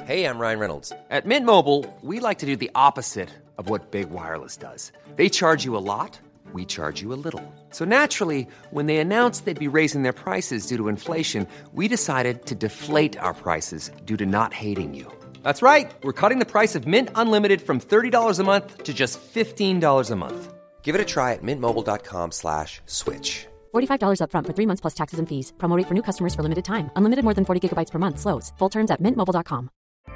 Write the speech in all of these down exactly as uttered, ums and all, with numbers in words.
Hey, I'm Ryan Reynolds. At Mint Mobile, we like to do the opposite of what Big Wireless does. They charge you a lot, we charge you a little. So naturally, when they announced they'd be raising their prices due to inflation, we decided to deflate our prices due to not hating you. That's right. We're cutting the price of Mint Unlimited from thirty dollars a month to just fifteen dollars a month. Give it a try at mintmobile.com slash switch. forty-five dollars up front for three months plus taxes and fees. Promo rate for new customers for limited time. Unlimited more than forty gigabytes per month. Slows full terms at mint mobile dot com.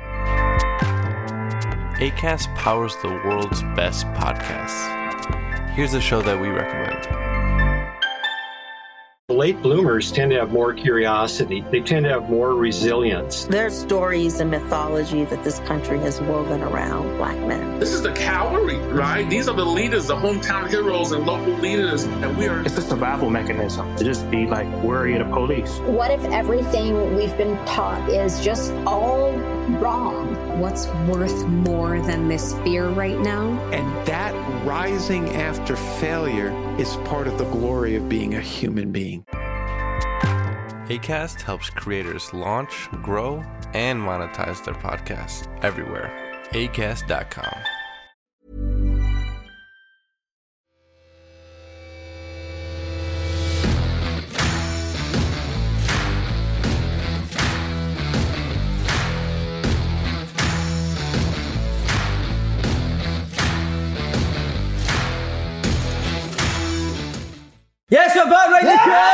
Acast powers the world's best podcasts. Here's a show that we recommend. Late bloomers tend to have more curiosity. They tend to have more resilience. There's stories and mythology that this country has woven around Black men. This is the cavalry, right? These are the leaders, the hometown heroes and local leaders, and we are... It's a survival mechanism to just be like worried of police. What if everything we've been taught is just all wrong? What's worth more than this fear right now? And that rising after failure is part of the glory of being a human being. Acast helps creators launch, grow, and monetize their podcasts everywhere. acast dot com. Yes, we're back right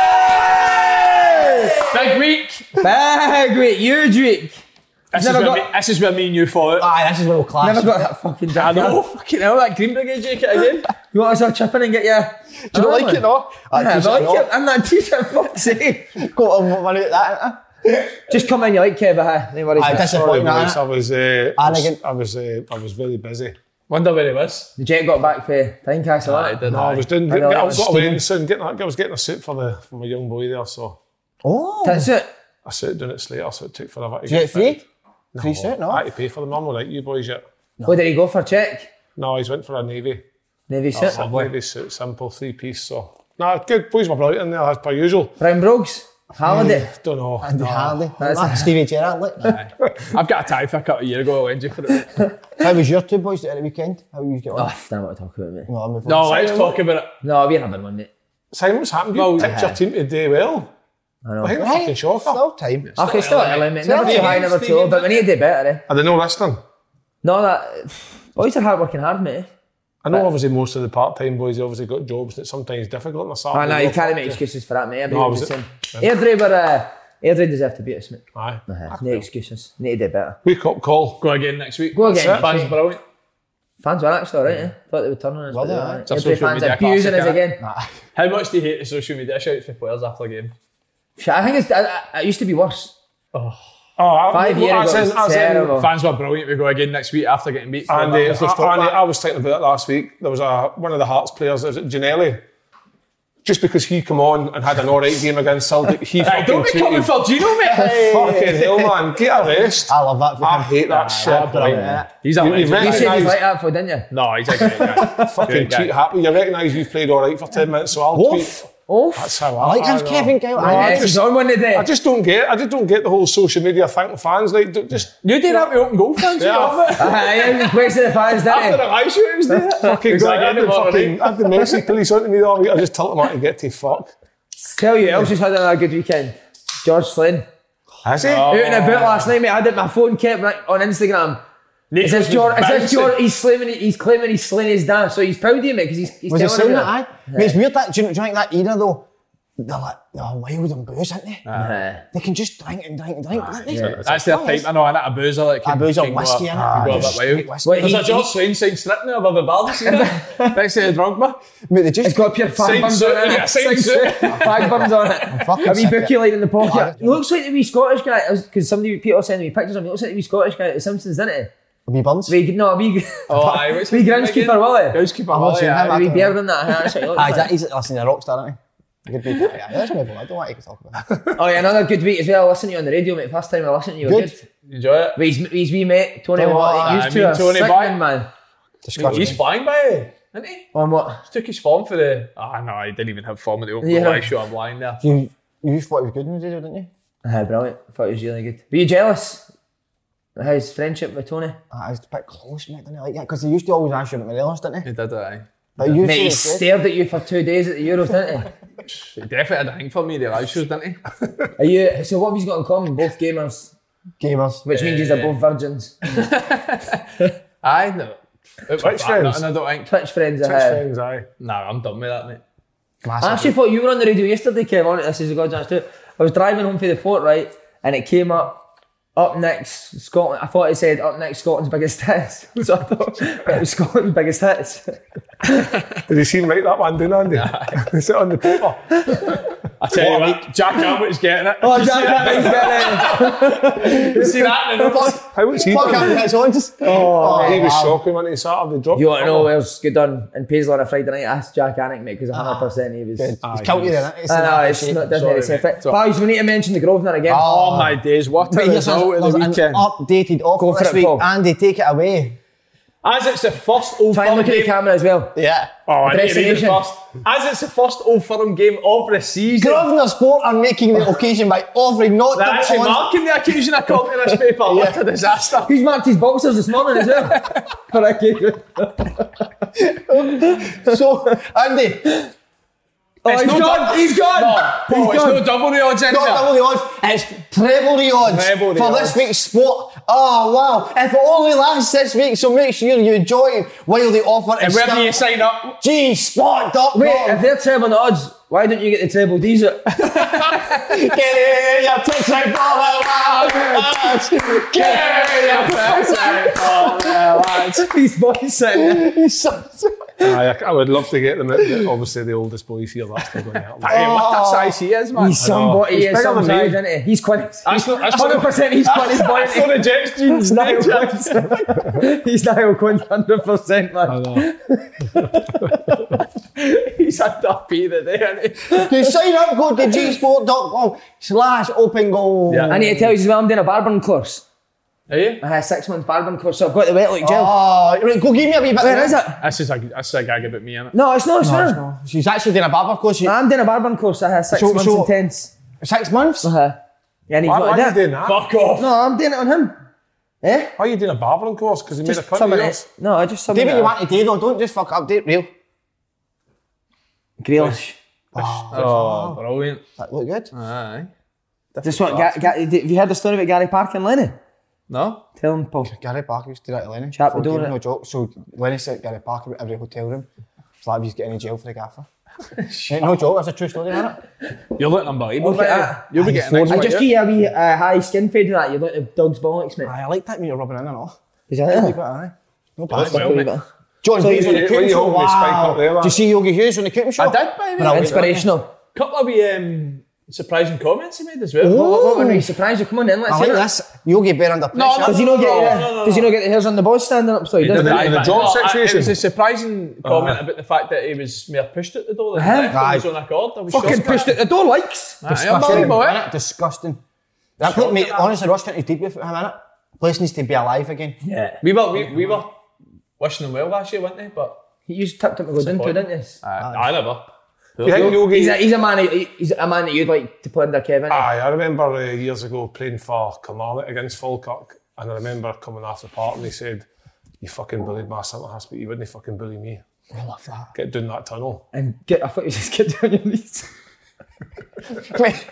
yeah! Big week. Big week. Huge week. This is, got... me, this is where me and you fought. Aye, this is where we'll clash. Never got that fucking jacket. I know, fucking hell, that Green Brigade jacket again. You want us to chip in and get you? Do you not like it, no? I yeah, like it. I'm that t-shirt, fuck's sake. Got on one out that, innit? Just come in, you like Kev, huh? No worries. I disappointed, I was, uh, I was, I was, uh, I was very busy. Wonder where he was. The jet got back for Tynecastle, no, I didn't. No, I was doing. I, I got away and soon getting. I was getting a suit for the for my young boy there. So. Oh. That's it. A suit doing it Slater, so it took forever to get it free. No, free suit, no. I had to pay for them. I'm not like you boys yet. No. What did he go for? Check. No, he's went for a navy. Navy suit. A navy suit, simple three piece. So. Nah, good. Boys were brilliant in there as per usual. Brown Brogues. Halliday. Don't know. Andy no. Halliday. That's Stevie Gerrard, look. I've got a tie for a couple of years ago. I went for it. How was your two boys at the weekend? How you get on? Oh, I don't want to talk about it, mate. No, no let's talk about it. No, we're having one, mate. Simon, what's happened? You well, picked uh, your team to do well. I know. I think they're fucking shocker. Still time. It's okay, still early, mate. Never too high, never too low, but we need to do better, eh? Are they no listening? No, that... Boys are hard working hard, mate. I know but, obviously most of the part-time boys obviously got jobs that sometimes difficult in the start. I know, you can't make excuses for that, mate. No, was it? Airdrie were... Uh, Airdrie deserve to beat us, mate. Aye. Uh-huh. No excuses. Need to do better. Wake up call. Go again next week. Go again. Fans are brilliant. Fans were actually alright, eh? Thought they would turn on us. Well, yeah. Right. Airdrie fans are abusing us again. Nah. How much do you hate the social media shouts for players after a game? I think it's, it used to be worse. Oh. Oh, Five years ago, it was terrible. Fans were brilliant. We go again next week after getting beat. And uh, I, I was thinking about it last week. There was a one of the Hearts players, was it Ginnelly? Just because he come on and had an alright game against Celtic, he hey, fucking don't be coming for Gino, mate. Hey. Fucking hell, man, get a rest. I love that. For I hate that nah, shit. Right. Yeah. He's a you, you said he's like that for, didn't you? No, he's a great guy. Fucking tweet happy. You recognise you've played alright for ten minutes, so I'll Oof. tweet. Oof. That's how I, I like that Kevin Kyle. No, I, I, just, on one today. I just don't get. I just don't get the whole social media thing with fans. Like, just you did have the open goal fans. Yeah, I am wasting the fans. Didn't after the high shoot, it was there. Fucking exactly. I had the fucking. I had the Messi police on to me the other week. I just told them how to get to fuck. Tell you, else has had a good weekend. George Slane. Has he? Oh. Out and about last night, mate. I had my phone kept like, on Instagram. Is this George? Is this George? He's claiming he's claiming he's slaying his dance, so he's proud of him, mate, because he's, he's was telling he saying him that. Aye? Yeah. Mate, it's weird that. Do you, do you think that era though? They're like, they're wild and booze, aren't they? Uh, they can just drink and drink and drink, aren't they? Yeah. That's their type, I know, and a boozer like a boozer whiskey, innit? Ah, go a bit wild. Well, there's a George Slane sign strip now above the bar, you see that? Next to the Drogba. Mate, they just... It's got pure fag buns on it. Yeah, sign suit. Fag buns on it. A wee bookie light in the pocket. He looks like the wee Scottish guy, because somebody, people sending me pictures of him, he looks like the wee Scottish guy at the Simpsons, doesn't he? A wee buns? Wee, no, a wee... Oh, aye, what's wee groundskeeper, Willie. Groundskeeper, Willie, aye. A wee beard in that, that's what he looks like. Aye, he's listening to Rockstar, isn't he? Good week. Yeah, let's move on. I don't want to talk about that. Oh yeah, another good week as well. I listened to you on the radio, mate. First time I listened to you. Good. good. Enjoy it. With his, his wee mate, Tony, Tony Watt. Watt. He used I to mean, a Tony sickening, man. Disgusting. He's flying by, isn't he? On what? He took his form for the... Ah, oh, no, he didn't even have form at the open yeah. I show I'm lying there. You, you thought he was good in the radio, didn't you? Uh, brilliant. I thought he was really good. Were you jealous? How's friendship with Tony? I was a bit close, mate, didn't I like that? Because he used to always ask you about Morelos, didn't he? He did, aye. But you Mate, he stared at you for two days at the Euros, didn't he? He definitely had a thing for me, the live shows, didn't he? Are you, so what have you got in common? Both gamers? Gamers. Which means Uh, you're both virgins. Aye, no. Twitch friends. And I don't think. Twitch friends, Twitch aye. friends, aye. Nah, I'm done with that, mate. I actually thought you were on the radio yesterday, Kev, on it. This is a God's honest truth. I was driving home from the fort, right, and it came up, up next Scotland. I thought it said up next Scotland's biggest hits. So I thought it was Scotland's biggest hits. Did you see him write that one down, Andy? Is it on the paper? I tell you what, Jack Hamilton's getting it. Oh, Jack Hamilton's getting it. You see that? No, How was he? Fuck him, that's on just. Oh, he was wow. shocking when he Saturday dropped. You want to know where's good done in Paisley on a Friday night? Ask Jack Annick, mate, because one hundred percent he was. He's Aye, killed you he then. I know, it's not, doesn't it? It's a Boys, we need to mention the Grosvenor again. Oh my days, what a But here's result of the an weekend. updated Go offer for this it, week. Paul. Andy, take it away. As it's the first Old Try and Firm look at the game. camera as well. Yeah. Oh, I need to read it Destination. first. As it's the first Old Firm game of the season. Grosvenor Sport are making the occasion by offering not They're the actually on- marking the occasion according to this paper. What a disaster. He's marked his boxers this morning as well. For a game. So, Andy, Oh, It's he's no gone! dou- He's gone! No, Paul, He's it's gone! no double the odds in not there. double the odds, it's treble the odds Treble the for odds. this week's sport. Oh, wow. If it only lasts six weeks, so make sure you join while the offer And is where still... do you sign up? G sport dot com. Wait, if they're treble the odds, why don't you get the treble D's it? Get your tits out for the lads. Get your tits out for the lads. His boy's sitting there. He's so... Aye, I, I would love to get them at the, obviously the oldest boys here. That's still going to happen. Hey, what a size he is, man. He's somebody, He's he is bigger some than size, me. isn't he? He's Quinny's. That's not- that's one hundred percent he's Quinny's boy. That's not the Jets jeans. Niall mate. Quinn. He's Niall Quinn, one hundred percent, man. I know. He's a duppy today, isn't he? To sign up, go to g sport dot com slash open goal. Yeah. I need to tell you as well, I'm doing a barbering course. Are you? I had a six month barbering course, so I've got the wet look gel. Oh, right, go give me a wee bit. Where is it? This is a, this is a gag about me, innit? No, it's not, it's No, not. it's not. She's actually doing a barber course. No, I'm doing a barbering course, I had six So- months so- intense. Six months? Uh-huh. Yeah, and he's Why, not why are you there. doing that? Fuck off. No, I'm doing it on him. Eh? Why are you doing a barbering course? Because he made a Just cut of something yours? else. No, I just something Do what you else. want to do though, don't just fuck up, do it real. Grealish. Oh, brilliant. That look good. Aye. Just what, Ga- Ga- have you heard the story about Gary Parker and Lenny? No? Tell him, Paul. Gary Parker used to do that to Lenny. Chap the Before door, game, innit? No joke. So Lenny sent Gary Parker about every hotel room. It's like he's getting in jail for the gaffer. Ain't no joke, that's a true story, isn't it? You're looking unbelievable. Look at mate. that. You'll be Aye, getting next I one, just yeah? give you a wee uh, high skin fade with that. You're like the dog's bollocks, mate. Aye, I like that when you're rubbing in and all. Is that I like it? that, aye. No That's bad. well, Wee mate. bit. John So Hughes on the you- cooking you show. hold me spike Wow. up there, man. Do you see Yogi Hughes on the cooking show? I did, by the way. Brilliant. Inspirational. Couple of wee um, surprising comments he made as well. What, what, what were you surprised? You come on in, let's I hear like it. this. Yogi bear under pressure. No, no, Does he not get No, the, no, no, Does he no. not get the hairs on the balls standing up? So he does. did doesn't it. he? In a job No, I- situation? It was a surprising comment about the fact that he was mere pushed at the door and Uh-huh. left on his own accord. I was Fucking shocked. pushed at the door, likes. Aye, Disgusting. unbelievable, eh? Innit? Disgusting. That put me, honestly, Ross County's deep with him, innit? Place needs to be alive again. Yeah. We were, we, we were wishing him well last year, weren't they? But You just tipped him to go down to, didn't you? uh, I never. You think Yogi? He's a, he's a man. He, he's a man that you'd like to play under Kevin. Aye, I remember uh, years ago playing for Kilmarnock against Falkirk, and I remember coming off the park and he said, "You fucking bullied my centre half, but you wouldn't fucking bully me. I love that. Get down that tunnel." And get. I thought you just get down your knees. Mate,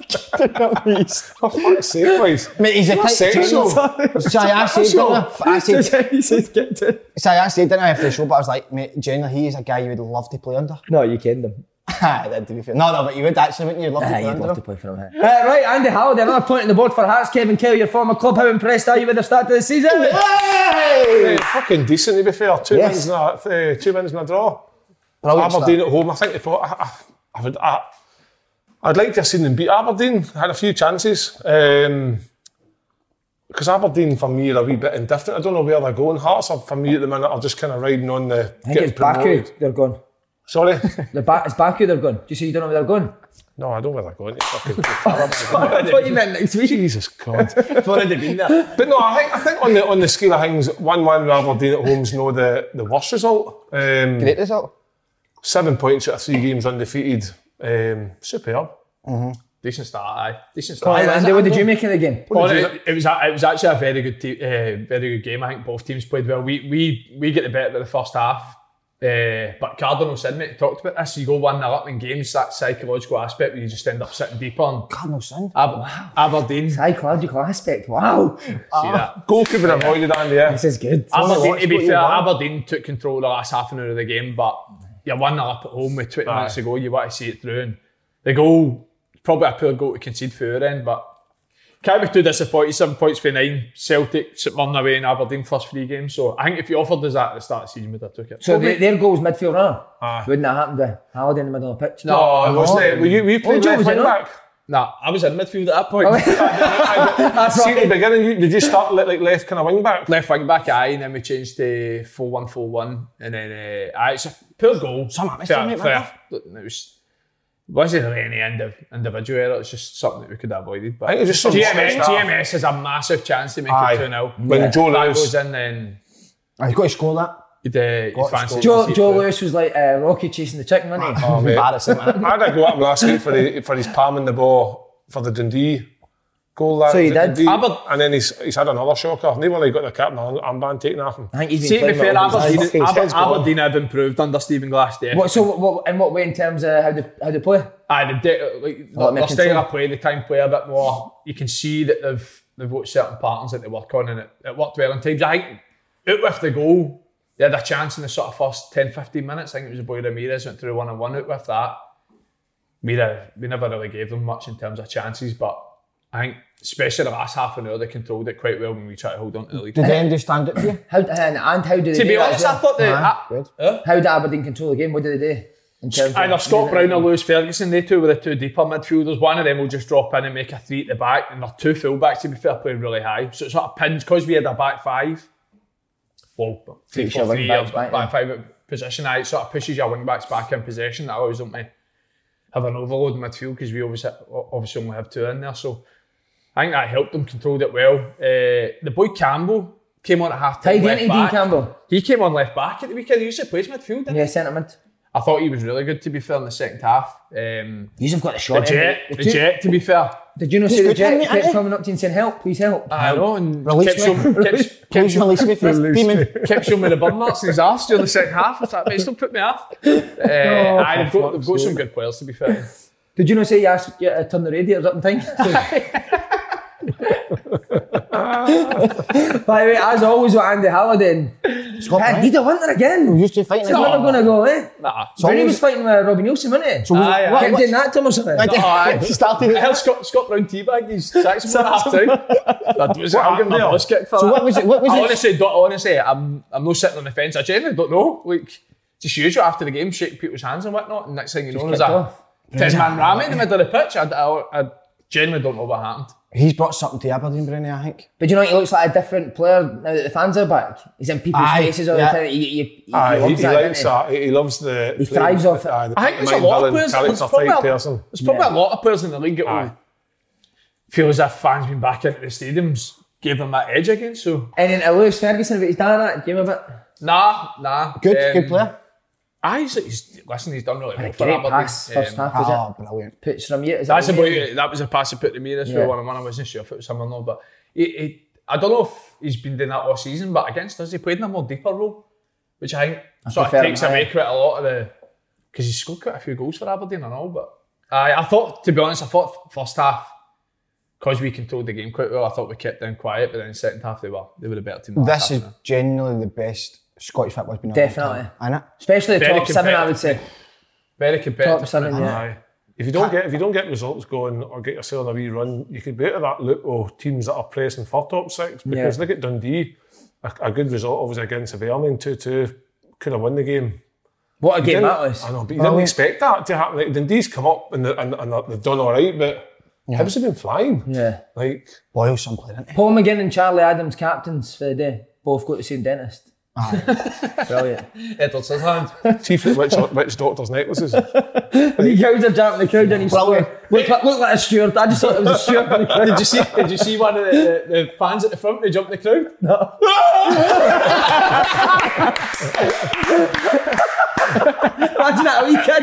For fuck's sake, boys. Mate, he's a That's tight sexual. So I said, didn't I? I said, he says get down. so I said, didn't I, after the show, but I was like, mate, genuinely, he is a guy you would love to play under. No, you kenned him. Aye, that to be fair. No, no, but you would actually, wouldn't you? You'd love to Ah, play you'd under love him. to play for him. Uh, right, Andy Halliday, another point on the board for Hearts. Kevin Kelly, your former club. How impressed are you with the start to the season? Eh, fucking decent to be fair. Two Yes. wins and a uh, two wins and a draw. Brilliant Aberdeen start. at home. I think if I, I, I would, I, I'd like to have seen them beat Aberdeen. Had a few chances. Um, because Aberdeen for me are a wee bit indifferent. I don't know where they're going. Hearts are for me at the minute are just kind of riding on the I think getting it's Baku. promoted. They're gone. Sorry. The ba- it's Baku. They're gone. Do you see? You don't know where they're going. No, I don't know where they're going. It's fucking I thought you meant next week. Jesus God. I've already been there. But no, I think I think on the on the scale of things, one one with Aberdeen at home's no the, the worst result. Um, Great result. Seven points out of three games undefeated. Um, superb. Mm-hmm. Decent start, aye. Decent start. Aye, Andy, what did you make of the game? Oh, it, it was a, it was actually a very good te- uh, very good game. I think both teams played well. We we we get the better of the first half, uh, but Cardinal Sin, mate, talked about this. You go one nil up in games, that psychological aspect where you just end up sitting deeper. And Cardinal Sin, Ab- wow. Aberdeen, psychological aspect. Wow, see that goalkeeper yeah. avoided Andy. Yeah, this is good. Aberdeen, to be fair, Aberdeen took control of the last half an hour of the game, but you're one nil up at home with twenty aye. minutes to go. You want to see it through, and the goal. Probably a poor goal to concede for our end, but can't be too disappointed. Seven points for nine. Celtic running away in Aberdeen first three games. So I think if you offered us that at the start of the season, we'd have took it. So they, their goals midfield, huh? Ah. Wouldn't that happen with Halliday in the middle of the pitch? No, no wasn't it? Were you, were you playing oh, left wing back? Nah, I was in midfield at that point. Oh, That's see, right. At the beginning, did you start like left kind of wing back? Left wing back, aye, and then we changed to four one four one, and then uh, aye, it's a poor goal. Some atmosphere, mate, fair. It was. Wasn't really any indiv- individual error, it's just something that we could have avoided. But I think it was just G M S, G M S has a massive chance to make aye. it two nil. When yeah. Joe Lewis goes in, then oh, you've got to score that. You'd, uh, you'd fancy Joe, Joe Lewis was like uh, Rocky chasing the chicken, wasn't he? Oh, embarrassing, man. I had a go at him last week for, the, for his palming the ball for the Dundee goal. That, so he did? Dundee, and then he's, he's had another shocker. Nearly got the captain armband taken off him. I think he's been See, to be fair, Aberdeen, Aber- Aberdeen have improved under Stephen Glass there. What, so what, in what way in terms of how they, how they play? Aye, the de- like, oh, their style of play, they try and play a bit more. You can see that they've they've got certain patterns that they work on, and it, it worked well in times. I think out with the goal, they had a chance in the sort of first ten fifteen minutes. I think it was a boy Ramirez went through one on one out with that. We, we never really gave them much in terms of chances, but I think especially the last half an hour they controlled it quite well when we tried to hold on to the lead. Did they understand it for you? How, and, and how did they to do be that honest, well? I thought they... Uh-huh. I, uh, how did Aberdeen control the game? What did they do? In terms Either of, Scott Brown or Lewis Ferguson, they two were the two deeper midfielders. One of them will just drop in and make a three at the back, and their two full-backs, to be fair, playing really high. So it sort of pins, because we had a back five, well, three, four, three, back, back, back five position, it sort of pushes your wing-backs back in possession. That always don't me have an overload in midfield, because we obviously, obviously only have two in there. So I think that helped them, controlled it well. Uh, the boy Campbell came on at half-time left back. Campbell. He came on left back at the weekend. He usually plays midfield, didn't yeah, he? centre mid. I thought he was really good, to be fair, in the second half. Um, You've got the shot. The Jet, the, the Jet, to be fair. Did you not see the Jet kept me, coming up to you and saying, help, please help? I know, and release kept showing me the burn marks in his arse during the second half. I thought, mate, still put me off. Uh, oh, aye, they've got, they've got some good players, to be fair. Did you not say you asked you to turn the radiators up in time? By the way, as always with Andy Halliday, I need a winner again. We used to fight. It's never going to go, eh? Nah. So Brady was fighting with Robbie Nielsen, wasn't he? So was aye, it, what, kept doing that to him or something? No, I started. I heard Scott, Scott Brown teabag his saxophone at half time. That was what, a bus kick for so that. what was it? What was I it? honestly don't. Honestly, I'm I'm not sitting on the fence. I genuinely don't know. Like, just usual after the game, shake people's hands and whatnot, and next thing you know, there's a ten man ram in the middle of the pitch. I, I, I genuinely don't know what happened. He's brought something to Aberdeen, Bruni, I think. But you know, he looks like a different player now that the fans are back. He's in people's Aye, faces all yeah. the time. He, he, he, Aye, he, loves he, that, he likes he? that. He loves the... He thrives off it. Uh, the I think there's a lot of players. There's probably, a, person. there's probably yeah. a lot of players in the league that will feel as if fans being back into the stadiums gave them that edge again. So. And then uh, Lewis Ferguson, but he's done that. Give him a bit. Nah, nah. Good, um, good player. Aye, he's, he's, listen, he's done really well a for great Aberdeen. pass, first um, half, was oh, it? brilliant. Puts from you. That's a boy, that was a pass he put to me this yeah. one on one. I wasn't sure if it was him or not, but he, he, I don't know if he's been doing that all season, but against us, he played in a more deeper role, which I think I sort of takes away quite a lot of the, because he scored quite a few goals for Aberdeen and all, but I, I thought, to be honest, I thought first half, because we controlled the game quite well, I thought we kept them quiet, but then second half they were they were a better team. This is genuinely the best Scottish football's been on. Definitely. Isn't it? Especially the top seven, I would say. Very competitive. Top seven, yeah. Aye. If you don't get if you don't get results going or get yourself on a wee run, you could be out of that loop of teams that are pressing for top six. Because yeah. look at Dundee, a, a good result obviously against Avermain, two two, could have won the game. What a you game that was! I know, but you oh, didn't yeah. expect that to happen. Like, Dundee's come up and, the, and, and they've done all right, but yeah. Hibs have been flying. Yeah, like Boyle some playing. Paul McGinn and Charlie Adams captains for the day. Both got the same dentist. Brilliant. Edward Scissorhands. Chief at which, which doctor's necklaces. The crowds are jumping the crowd and he's going, look, look, look like a steward. I just thought it was a steward in the crowd. Did you see Did you see one of the, the, the fans at the front, they jumped the crowd? No. Imagine that a wee kid.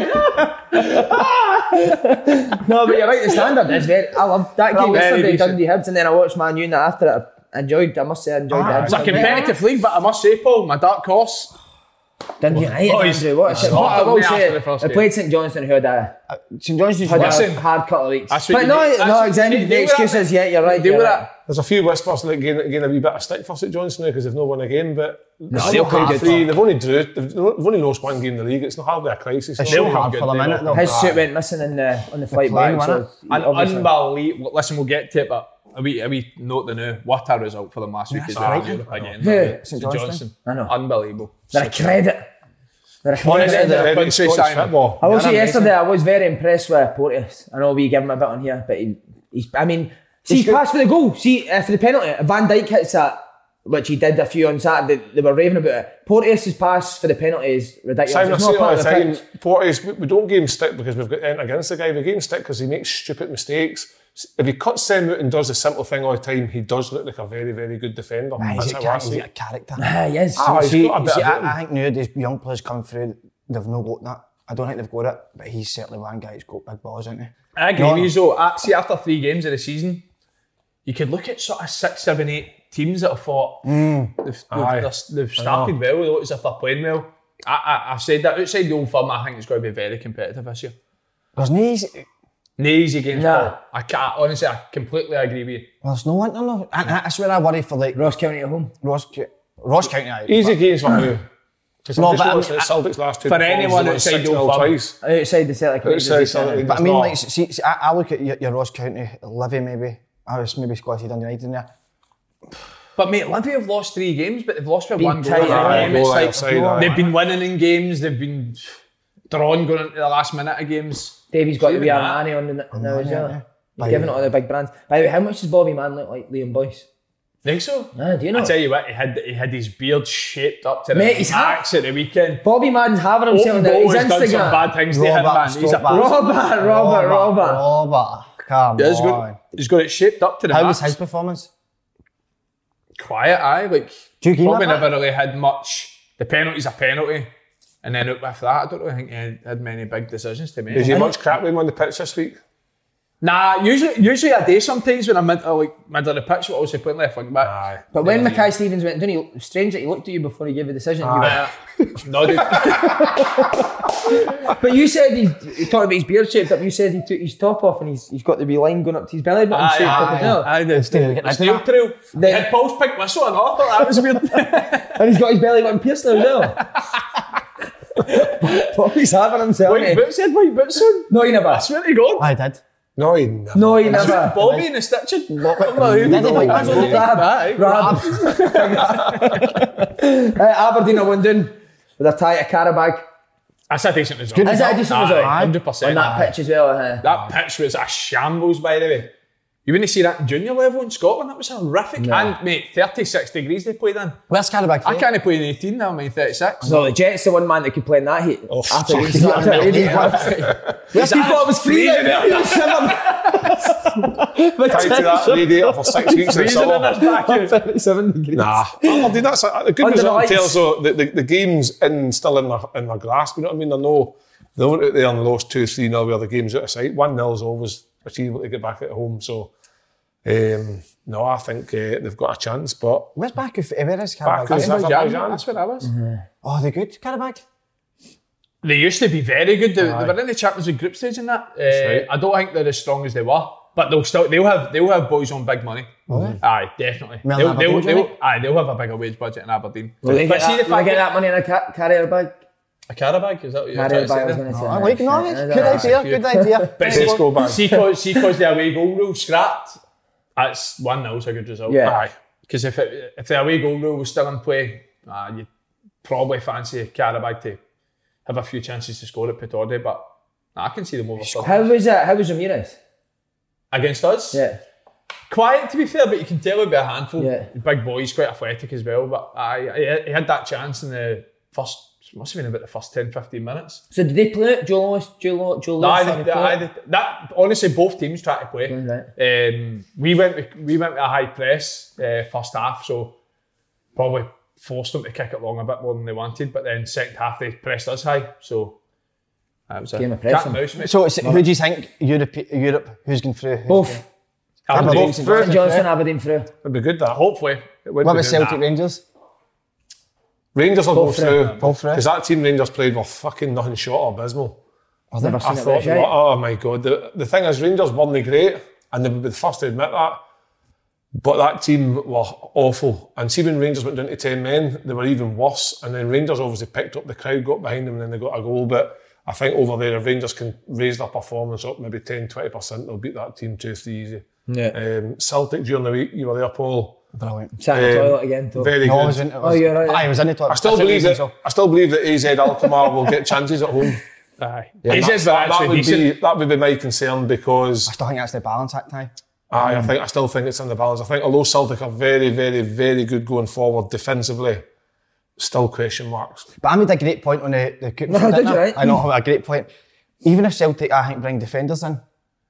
No, but you're right, the standard is very, I love that game yesterday, Dundee Hibs, and then I watched Man U and after it. I enjoyed, I must say I enjoyed ah, that. It's a competitive league, but I must say, Paul, my dark horse. Dundee United, oh, Andrew, what a shit. But I will say, I played St Johnstone who had a, uh, St Johnstone's had listen, a hard couple of weeks. But no, no, exactly, the excuses, yeah, you're right. Deal with that. There's a few whispers that gain, gain a wee bit of stick for St Johnstone now because they've not won a game, but no, they've played three, they've only drew, they've, they've only lost one game in the league, it's not hardly a crisis. It's so hard for the minute though. His suit went missing in the, on the flight back, so unbelievable. Listen, we'll get to it, but a wee, a wee note the new. What a result for them last week as well. Again, Who? St Johnstone. I know. Unbelievable. They're a credit. They're a Honestly, credit. the Scottish football. I will say yesterday I was very impressed with Porteous. I know we give him a bit on here, but he, he's, I mean, see, he's passed for the goal. See, uh, for the penalty, Van Dijk hits that, which he did a few on Saturday. They were raving about it. Porteous' pass for the penalty is ridiculous. Simon, I it's say not all part the of the time, pitch. Porteous, we, we don't give him stick because we've got anything against the guy. We give him stick because he makes stupid mistakes. If he cuts them out and does the simple thing all the time, he does look like a very, very good defender. Nah, he's, That's a, how I he's see a it. character. Ah, he is. Ah, he's see, got a bit see, of I, I think nowadays young players come through, they've not got that. I don't think they've got it, but he's certainly one guy who's got big balls, isn't he? I agree with you, though. Uh, see, after three games of the season, you could look at sort of six, seven, eight teams that have thought mm. they've, they've, they've started well, they look as if they're playing well. I, I, I've said that outside the Old Firm, I think it's going to be very competitive this year. There's no easy, no easy games, nah. Paul. I can't, honestly, I completely agree with you. Well, there's no one, no, no. I, that's where I worry for like Ross County at home. Ross, Ross County. Aye, Easy games for who? No, no, but I mean, Celtic's last two for anyone outside the Old Firm, twice. Outside the Celtic, outside Celtic, but I mean, like, see, see I, I look at your, your Ross County, Livy maybe. I was maybe Scottish Dundee United in there. But mate, Livy have lost three games, but they've lost by one goal. tight, Game. goal It's like, outside, they've been winning in games. They've been drawn going into the last minute of games. Davy's got to be Even Armani on the now as well. yeah. He's giving it all the big brands. By the way, how much does Bobby Mann look like Liam Boyce? Think so? Ah, do you know? I tell you what, he had he had his beard shaped up to Mate, the he's max at the weekend. Bobby Madden's having himself Open on goal his has done some Instagram. bad things to him, man. He's a Robert, Robert, Robert, Robert. Robert, come yeah, he's on. got, he's got it shaped up to the How max. was his performance? Quiet, aye. Like, Do you give probably that never really had much. The penalty's a penalty. And then with that, I don't really think he had, had many big decisions to make. Is he much crap with him on the pitch this week? Nah, usually usually I do sometimes when I'm mid, uh, like, mid of the pitch, but obviously playing left wing back. Aye. But when yeah, Mackay Stevens went, didn't he? Strange that he looked at you before he gave a decision. You went, Nodded. But you said he's he talked about his beard shaped up. You said he took his top off and he's he's got the wee line going up to his belly button shaped up as well. Aye, the steel trail. He had Paul's pink whistle and all. I thought that was weird. And he's got his belly button pierced now as well. Bobby's having himself. White boots, he had white boots on. No, he never. I swear to God. I did. No, he never. No, he never. Bobby in the stitching. Did he like Rab, Rab. uh, Aberdeen are winning with a tie at Carabag. That's a decent result. Is that a decent result? one hundred percent. On that pitch as well. Uh, that pitch was a shambles, by the way. You wouldn't see that in junior level in Scotland. That was horrific. No. And, mate, thirty-six degrees they played in. Where's Carabag? I can't play in eighteen now, I'm in thirty-six. No, the Jets the one man that could play in that heat. Oh, after he geez. started out, he didn't have to. He thought it was freezing. He was Tied to that radiator for six weeks in the summer. thirty-seven degrees. Nah. Aberdeen, that's a, a good Under result. the Tells though the, the, the game's in, still in their, in their grasp. You know what I mean? They're no, they went out there and lost two three nil where the game's out of sight. one nil is always achievable to get back at home. So, um, no, I think uh, they've got a chance. But where's Baku? Where is Carabag? Baku's Azerbaijan. That's where I was. Mm-hmm. Oh, they're good, Carabag? They used to be very good. They, they were in the Champions League group stage and that. Uh, right. I don't think they're as strong as they were, but they'll still they'll have they'll have boys on big money. Mm-hmm. Aye, definitely. Well, they'll, Aberdeen, they'll, they'll, they'll, aye, they'll have a bigger wage budget in Aberdeen. Will they but get, see that, the will they fact get that money in a ca- carrier bag? A Carabag? Is that what you're Carrier trying bag, I to was say? going to say. I like no, good idea, good idea. But see, see, cause, see, cause the away goal rule scrapped, that's one nil is a good result. Yeah. Aye. Because if it, if the away goal rule was still in play, uh, you'd probably fancy Carabag to have a few chances to score at Pittodrie, but nah, I can see them over. How was it? How was Ramirez? Against us? Yeah. quiet to be fair, but you can tell he'll be a handful. Yeah. Big boy, he's quite athletic as well. But I, he had that chance in the first, must have been about the first ten, fifteen minutes. So did they play it? Joe Lewis, Joe Lewis, Joe No, Lewis? I, started did- to I, play it? did- that honestly, both teams tried to play. Right. Um, we went, with, we went with a high press uh, first half, so probably forced them to kick it long a bit more than they wanted. But then second half they pressed us high, so that was a Game of cat pressing. and mouse, mate. So it's, who do you think Europe? Europe? Who's going through? Who's Both. going- Aberdeen. Aberdeen. St Johnstone, Aberdeen through. It'd be good that. Hopefully. It would What be about good. Celtic Rangers? Rangers will go Both through. through. Both through. Because that team Rangers played were fucking nothing short of abysmal. I've never I seen it. thought, right? oh my God. The, the thing is, Rangers weren't great, and they would be the first to admit that. But that team were awful. And see, when Rangers went down to ten men, they were even worse. And then Rangers obviously picked up the crowd, got behind them, and then they got a goal. But I think over there, if Rangers can raise their performance up maybe ten, twenty percent, they'll beat that team two three easy. Yeah. Um, Celtic during the week, you were there, Paul. Brilliant. Sat in the Um, toilet again, though. Very No, I good. was in, I was, Oh, you're right. I was in the toilet. I still Different believe that. reasons, I still believe that A Z Alkmaar will get chances at home. Aye. And He's that's- just that, that actually would decent. be that would be my concern because I still think that's the balance act time. aye, I think I still think it's in the balance. I think although Celtic are very, very, very good going forward defensively, still question marks. But I made a great point on the the Cooper. No, did you, right? I know a great point. Even if Celtic, I think, bring defenders in,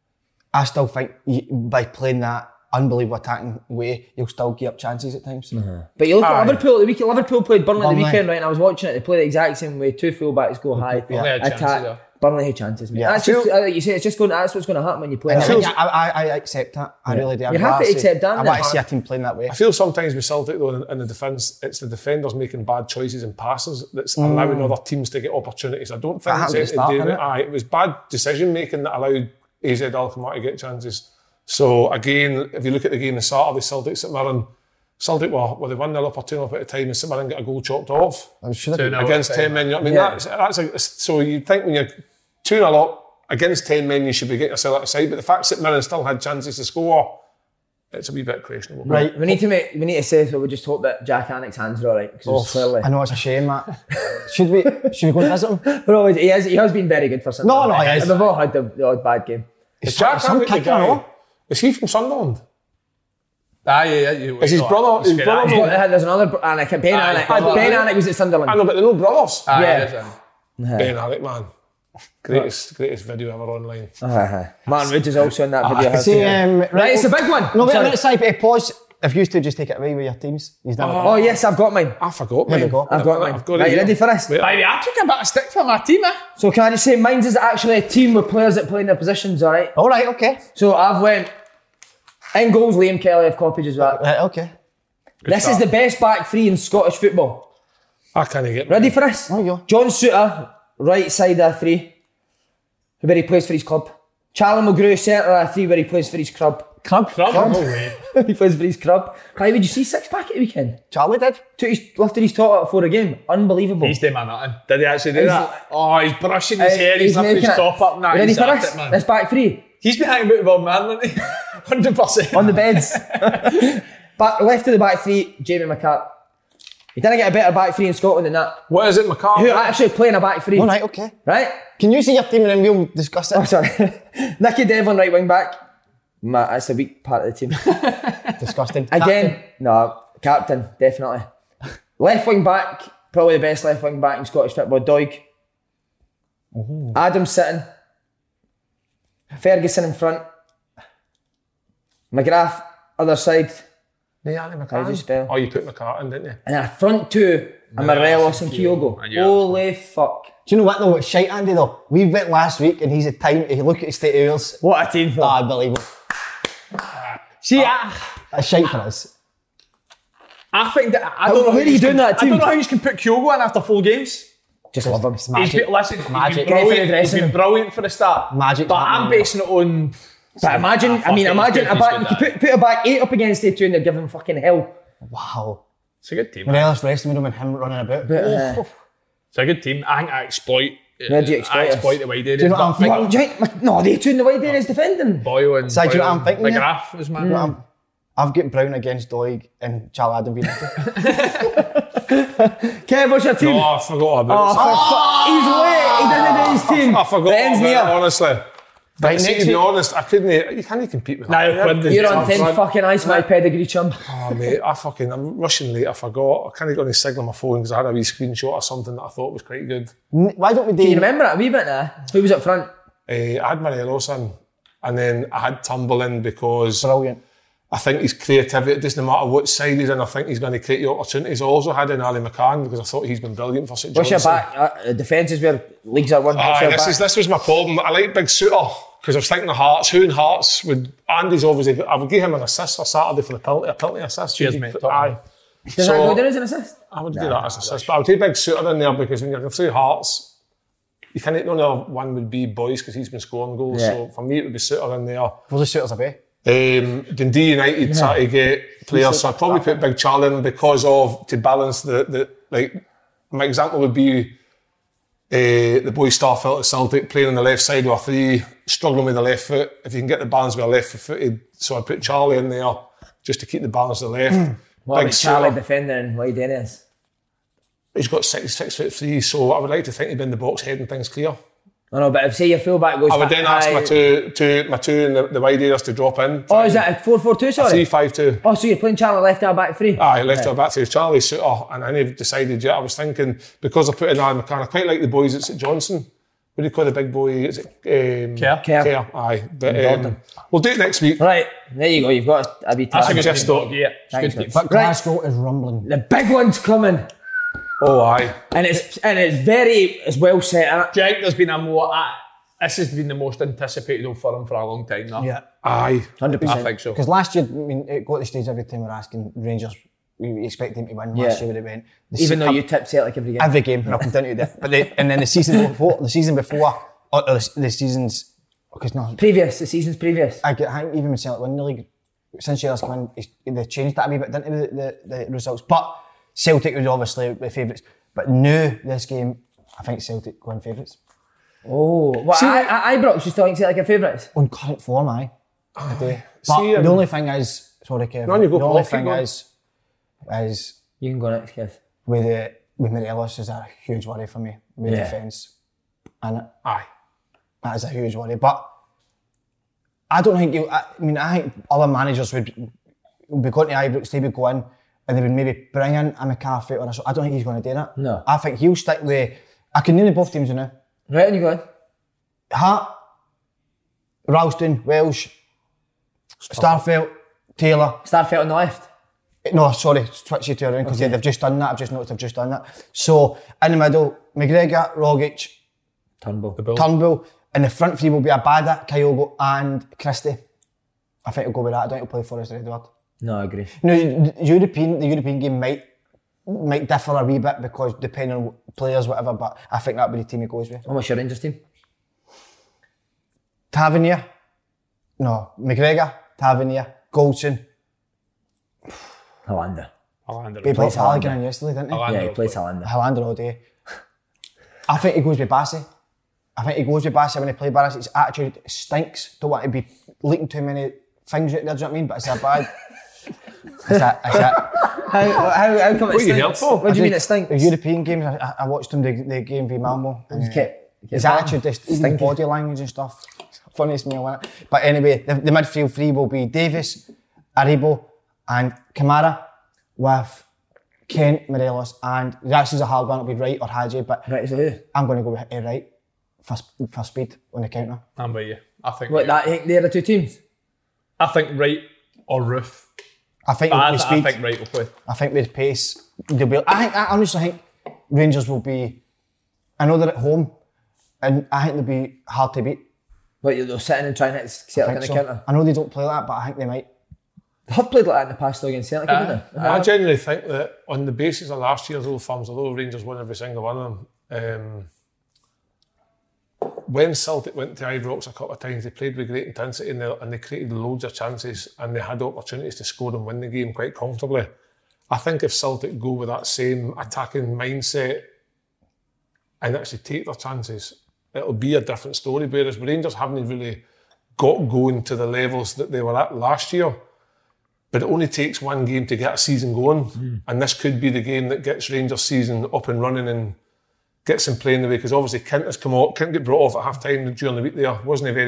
I still think you, by playing that unbelievable attacking way, you'll still give up chances at times. But you look Aye. at Liverpool at the weekend. Liverpool played Burnley at the Burnley. weekend, right? And I was watching it. They play the exact same way. Two fullbacks go high, Burnley had chances, attack. yeah. Burnley had chances, mate. Yeah. That's just, uh, you say it's just going. That's what's going to happen when you play. And I, that. think I, I, I accept that. I really do. You're I'd happy rather to see- accept that, I want then? to see a team playing that way. I feel sometimes with Celtic though in, in the defence, it's the defenders making bad choices and passes that's allowing other teams to get opportunities. I don't think That it's happened at the start, anything to do with didn't it? aye, it was bad decision making that allowed A Z Alkmaar to get chances. So again, if you look at the game on Saturday, Celtic St Mirren, Celtic were, were they one nil up or two nil up at a time and St Mirren got a goal chopped off I'm sure Two they- nil. against up, ten men. You know what I mean? Yeah. That's, that's a, so you think when you're two nil up against ten men, you should be getting yourself outside. But the fact St Mirren still had chances to score, it's a wee bit questionable. Right. We need to make. We need to say so. We just hope that Jack Annick's hands are all right because Oh, clearly. I know it's a shame, that. Should we? Should we go and visit him? No, he has. He has been very good for some No, time. no, he has. And we've all had the, the odd bad game. Is Jack some Hancock the kicking, guy? no? Is he from Sunderland? Aye, yeah, yeah. You, Is his no, brother- he's his fair. brother- Aye, He's got- There's another br- Annick. Ben Aye, Annick. aye, Ben aye. Annick was at Sunderland. I know, but they're no brothers. Aye, Yeah. yes, aye. Ben Alec, man. Greatest, greatest video ever online. Uh-huh. Martin Wood is also in that video. hasn't See, he? um, right, Right, it's a big one. No, wait a Sorry. minute, sorry, but pause. If you two just take it away with your teams, he's done Oh yes, I've got mine. I forgot, There man. we go. I've got mine. I've got Right, it you here. ready for this? Wait, Aye, I took a bit of stick for my team, eh? So can I just say, mine's is actually a team with players that play in their positions. All right. All right, okay. So I've went in goals. Liam Kelly of Coppage as well. Right, okay. This start. is the best back three in Scottish football. I can't get Ready for this? Oh, yeah. John Suter, right side of three, where he plays for his club. Charlie McGrew, centre of three, where he plays for his club. Club. Club? No way. He plays for his club. Why would you see six pack at the weekend? Charlie did. Took his, lifted his top up for a game. Unbelievable. He's doing my nothing. Did he actually do He's- that? Oh, he's brushing his Uh, hair, he's lifting his making it- top up. Nah, You ready he's for at this? it, man. This back three He's been hanging about with old man, isn't he? one hundred percent. on the beds. Back left of the back three, Jamie McCart. He didn't get a better back three in Scotland than that. What is it, McCarthy? Who are actually playing a back three? All right, okay. Right? Can you see your team and then we'll discuss it? Oh, sorry. Nicky Devlin, right wing back. Matt, that's the weak part of the team. Disgusting. Again, Captain. no, captain, definitely. Left wing back, probably the best left wing back in Scottish football, Doig. Adam sitting. Ferguson in front. McGrath, other side. Yeah, Andy How do you McCartan. spell? Oh, you put McCartan, didn't you? And a front two, and Morelos and Kyogo. And yeah. Holy fuck. Do you know what though? It's shite, Andy though. We went last week and he's had time to look at his state of yours. What a team for. Ah, unbelievable. See, I, It's shite for us. I think that, I don't know Where how are you can- doing that I team? don't know how you can put Kyogo in after four games. just love him. It's He's magic. been, listen, he's Magic. been Guy for the brilliant, he's dressing been room. brilliant for the start. Magic But I'm happening. basing it on... But imagine, Ah, I mean, fuck it, imagine he's a good, back, you he's could good, put, put a back eight up against the two and they're giving fucking hell. Wow. It's a good team. Morelos resting with him and him running about. But, uh, It's a good team. I think I exploit... Where do you exploit I us? exploit the wide areas. Do you know what I'm but thinking? well, do you think- no, they two in the wide areas defending. Boyle and... So, do you know what I'm Boyle thinking and here? McGrath was my... Well, I'm- I've got Brown against Doig and Charlie Adam being Kev, what's your team? Oh, I forgot Oh, about for it. fuck. He's late. He doesn't do his team. I forgot The end's about it, near. honestly. But Right, see, next to be week- honest, I couldn't. You can't compete with Nah, that. you're You're on thin fucking ice, my pedigree chum. Oh mate, I fucking I'm rushing late. I forgot. I can't get on the signal on my phone because I had a wee screenshot of something that I thought was quite good. N- Why don't we do? Do you remember it a wee bit now? Who was up front? Uh, I had Morelos in, and then I had Turnbull in because Brilliant. I think his creativity, it doesn't matter what side he's in, I think he's going to create the opportunities. I also had in Ali McCann because I thought he's been brilliant for St What's Johnstone. your back? Uh, defence is where leagues are won. What's Aye, your this, back? is, this was my problem. I like Big Suter because I was thinking of Hearts. Who in Hearts would... Andy's obviously... I would give him an assist for Saturday for the penalty, a penalty assist. Cheers, mate. Aye. Does that go down as an assist? I would do that as an assist, but I would take Big Suter in there because when you're going through Hearts, you can't... The only other one would be Boyce because he's been scoring goals. Yeah. So for me, it would be Suter in there. Where's the Suiters away? Um, Dundee United Yeah. try to get players, so I'd probably put Big Charlie in because of, to balance the, the like, my example would be uh, the boy Starfelt at Celtic playing on the left side with a three, struggling with the left foot. If you can get the balance with a left footed, so I'd put Charlie in there just to keep the balance of the left. What Big about Charlie Suter, defending White Dennis? he's got six, six foot three, so I would like to think he'd be in the box heading things clear. I know, but if say your fullback goes I would back then ask high- my two, two, my two in the, the wide areas to drop in. Oh, is that a four four two, sorry? three five two. Oh, so you're playing Charlie left out back three? Aye, left Right. out back to Charlie Suter, and I never decided yet. I was thinking, because I put in Alan McCann, I quite like the boys at St Johnson. What do you call the big boy? Is it um, Kerr? Kerr. Aye, but And um, we'll do it next week. Right, there you go. You've got a wee That's a task. good just team. thought- Yeah, it's Thanks, good mate. team. But Glasgow is rumbling. The big one's coming, Oh, aye. and it's and it's very it's well set up. Do you think there's been a more... Uh, this has been the most anticipated Old Firm for a long time now. Yeah. Aye. Hundred I percent. think so. Because last year, I mean, it got to the stage every time we're asking Rangers, we expect them to win. Yeah. Last year when it went. The Even se- though you tipped Celtic every game. every game, and I'll continue to do it. But the, and then the season before, the season before, or the, the seasons, because no, Previous, the seasons previous. I, get, I think even when Celtic won the league, since years come in, it's- they changed that a wee bit, didn't they, the, the, the results? But Celtic was obviously the favourites. But now, this game, I think Celtic go in favourites. Oh, well, See, I, I, Ibrox, you still think Celtic are favourites? On current form, aye. I do. But See, um, the only thing is, sorry Kevin, No, you go, the only Paul, keep thing going. is, is You can go next, Kev. with the, with Morelos is a huge worry for me, with Yeah. defence. And it, Aye. that is a huge worry. But I don't think you, I, I mean, I think other managers would, would be going to Ibrox, they would go in and they would maybe bring in a McCarthy or a, I don't think he's going to do that. No. I think he'll stick with, I can name both teams now. Right, and you go in. Hart, Ralston, Welsh, Starfelt, Taylor. Starfelt on the left. No, sorry, switch you to around because Okay. they've just done that. I've just noticed they've just done that. So in the middle, McGregor, Rogic, Turnbull. Turnbull. And the front three will be Abada, Kyogo and Christie. I think he'll go with that. I don't think he'll play Forrest or Edward. No, I agree. No, the European, the European game might might differ a wee bit because depending on players, whatever, but I think that'll be the team he goes with. And what's your Rangers team? Tavernier, no, McGregor, Tavernier, Goldson. Hollander. Hollander. He played plays Halligan Hollander. in yesterday, didn't he? Hollander Yeah, he will plays play. Hollander. Hollander all day. I think he goes with Bassey. I think he goes with Bassey when he plays Barras. His attitude stinks. Don't want to be leaking too many things out there, do you know what I mean? But it's a bad. It's that. It's that. How, how, how come it What are you here stinks? for? What do you mean it stinks? The European games, I, I watched him the, the game v Malmo. And, You uh, get- you get his banned. attitude, just even Stinky. body language and stuff. Funniest meal, wasn't it? But anyway, the, the midfield three will be Davis, Aribo, and Kamara with Kent, Morelos, and the rest is a hard one. It'll be Wright or Hadji, but Right, so who? I'm going to go with uh, Wright for, sp- for speed on the counter. I'm with you. I think. What, that, you think they're the two teams? I think Wright or Roof. I think I, with I speed. think Wright will play. I think with pace, they'll be. I think. I honestly think Rangers will be. I know they're at home, and I think they'll be hard to beat. What, they'll sit in and try and hit I, Celtic in think the so. counter? I know they don't play like that, but I think they might. They have played like that in the past though against Celtic, haven't they? I genuinely think that on the basis of last year's Old Firms, although Rangers won every single one of them, um, when Celtic went to Ibrox a couple of times, they played with great intensity and they, and they created loads of chances and they had opportunities to score and win the game quite comfortably. I think if Celtic go with that same attacking mindset and actually take their chances, it'll be a different story. Whereas Rangers haven't really got going to the levels that they were at last year. But it only takes one game to get a season going. Mm. And this could be the game that gets Rangers' season up and running and gets them playing the way. Because obviously Kent has come off, Kent got brought off at half time during the week there. Wasn't he very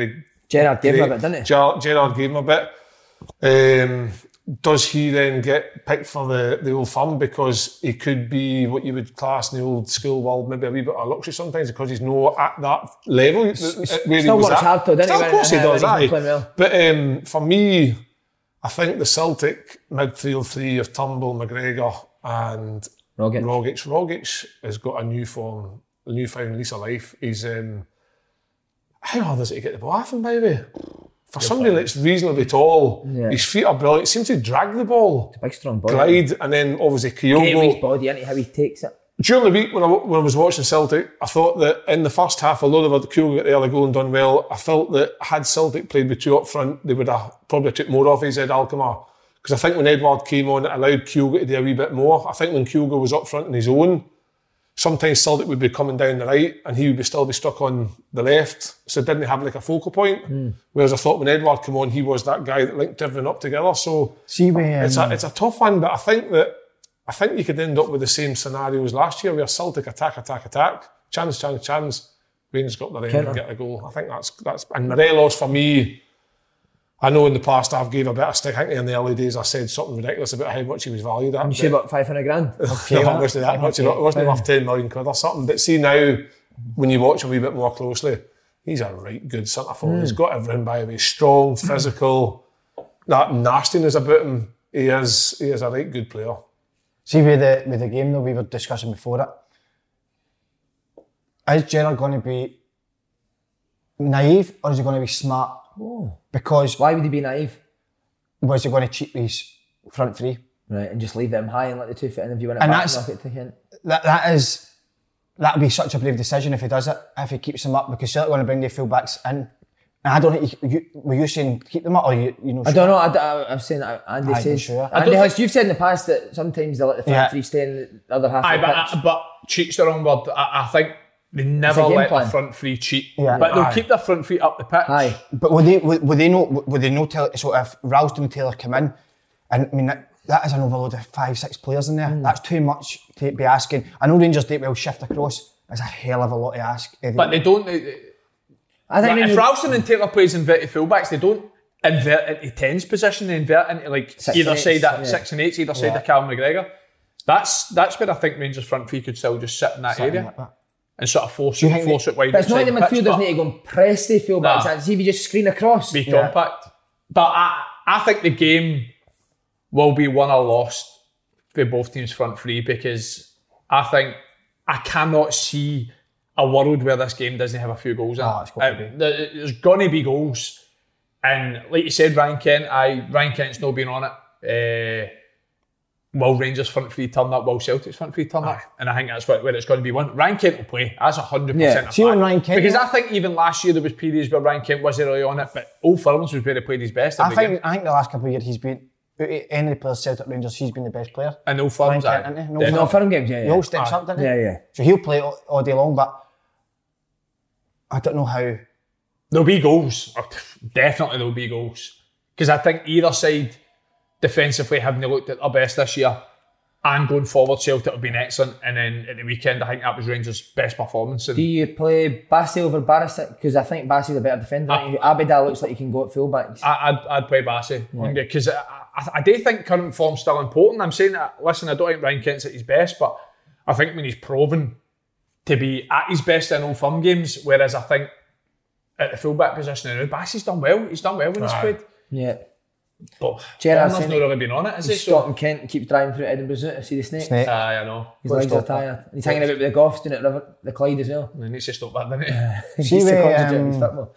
Gerrard gave him a great. bit, didn't he? Ger- Gerrard gave him a bit. Um, does he then get picked for the, the Old Firm because he could be what you would class in the old school world, maybe a wee bit of luxury sometimes because he's not at that level where Still he was works at. hard though, doesn't Still, he? of course he when- does, when aye. he's playing well. But um, for me, I think the Celtic midfield three of Turnbull, McGregor and Rogic. Rogic. Rogic has got a new form, a newfound lease of life. He's um, how hard is it to get the ball off him, by the way? For somebody that's reasonably tall, Yeah. his feet are brilliant. He seems to drag the ball, Big strong body. glide, and then obviously Great with his Kyogo. body, isn't he? How he takes it. During the week when I, when I was watching Celtic, I thought that in the first half, although the Kyogo got the early goal and done well, I felt that had Celtic played with two up front, they would have probably took more off his Ed Alkmaar. Because I think when Edward came on, it allowed Kyogo to do a wee bit more. I think when Kyogo was up front on his own, sometimes Celtic would be coming down the right and he would be still be stuck on the left. So didn't have like a focal point. Mm. Whereas I thought when Edward came on, he was that guy that linked everything up together. So See, we, um, it's a it's a tough one, but I think that I think you could end up with the same scenarios last year where Celtic attack, attack, attack, chance, chance, chance. Rangers got the end and get a goal. I think that's that's and Morelos for me. I know in the past I've gave a bit of stick. I think in the early days I said something ridiculous about how much he was valued at. You say about five hundred grand. Okay, no, it wasn't that much. It wasn't worth ten million quid or something. But see now, when you watch him a wee bit more closely, he's a right good centre forward. Mm. He's got everything by the way. Strong, physical, that nastiness about him. He is he is a right good player. See, with the, with the game though, we were discussing before it, is Gerrard going to be naive or is he going to be smart? Oh. Because... Why would he be naive? Was he going to cheat his front three? Right, and just leave them high and let the two fit in if you win it And back that's- and knock it to Kent. That That is... That would be such a brave decision if he does it, if he keeps them up, because Celtic want to bring the full-backs in. And I don't think, you, you, were you saying keep them up or you, you know... I don't know, I, I, I've seen that Andy Aye, says... sure. Andy has, you've said in the past that sometimes they let the front Yeah. three stay in the other half Aye, of the but, pitch. but cheat's the wrong word. I, I think they never a game let plan. the front three cheat. Yeah. But they'll Aye. keep their front feet up the pitch. Aye. But would they, would, would they know, would they know, Taylor, so if Ralston and Taylor come in, and I mean, that, that is an overload of five, six players in there. Mm. That's too much to be asking. I know Rangers do well shift across. It's a hell of a lot to ask. Eddie. But they don't... They, I think like, when if you- Ralston and Taylor plays inverted fullbacks, they don't invert into tens position, they invert into like Six either and side eights, that yeah. six and eights, either side Yeah. of Callum McGregor. That's that's where I think Rangers front three could still just sit in that Something area like that. and sort of force Do you it, think force they- it wide. But it's not outside the the pitch, midfielders but need to go and press the fullbacks. Nah. Nah. See if you just screen across. be compact. But I I think the game will be won or lost for both teams front three because I think I cannot see a world where this game doesn't have a few goals in Ah, it. it's got to Uh, there- There's going to be goals. And like you said, Ryan Kent, I Ryan Kent's not been on it. Uh, will Rangers front three turn up? Will Celtic's front three turn up? And I think that's what, where it's going to be won. Ryan Kent will play. That's one hundred percent Yeah. a See when fact. Ryan Kent- Because I think even last year there was periods where Ryan Kent wasn't really on it, but Old Firms was where he played his best. I every think game. I think the last couple of years he's been, out of any of the players Celtic Rangers, he's been the best player. And Old Firms, Ryan aye. Kent, isn't he? No, Definitely. No, firm games, yeah, He yeah. all steps Aye. up, doesn't he? Yeah, yeah. So he'll play all, all day long, but I don't know how. There'll be goals. Oh, definitely there'll be goals. Because I think either side defensively haven't looked at their best this year and going forward Celtic have been excellent and then at the weekend I think that was Rangers' best performance. And Do you play Bassey over Barisic? Because I think Bassey's a better defender. I- Abidal looks like he can go at fullbacks. I, I'd, I'd play Bassey because I, I, I do think current form's still important. I'm saying that, listen, I don't think Ryan Kent's at his best, but I think when he's proven to be at his best in Old Firm games, whereas I think at the fullback position now, Bassey's done well. He's done well when he's Aye. played. Yeah. But Gerrard's Turner's saying not he- really been on it, is he? He's stopping Kent and keeps driving through Edinburgh Zoo to see the snakes. Snake. Aye, I know. His Well, legs are stop that. tired. He's hanging about with the Goffs doing it at River, the Clyde as well. He needs to stop that, doesn't he? He See needs to where, concentrate on his um, football.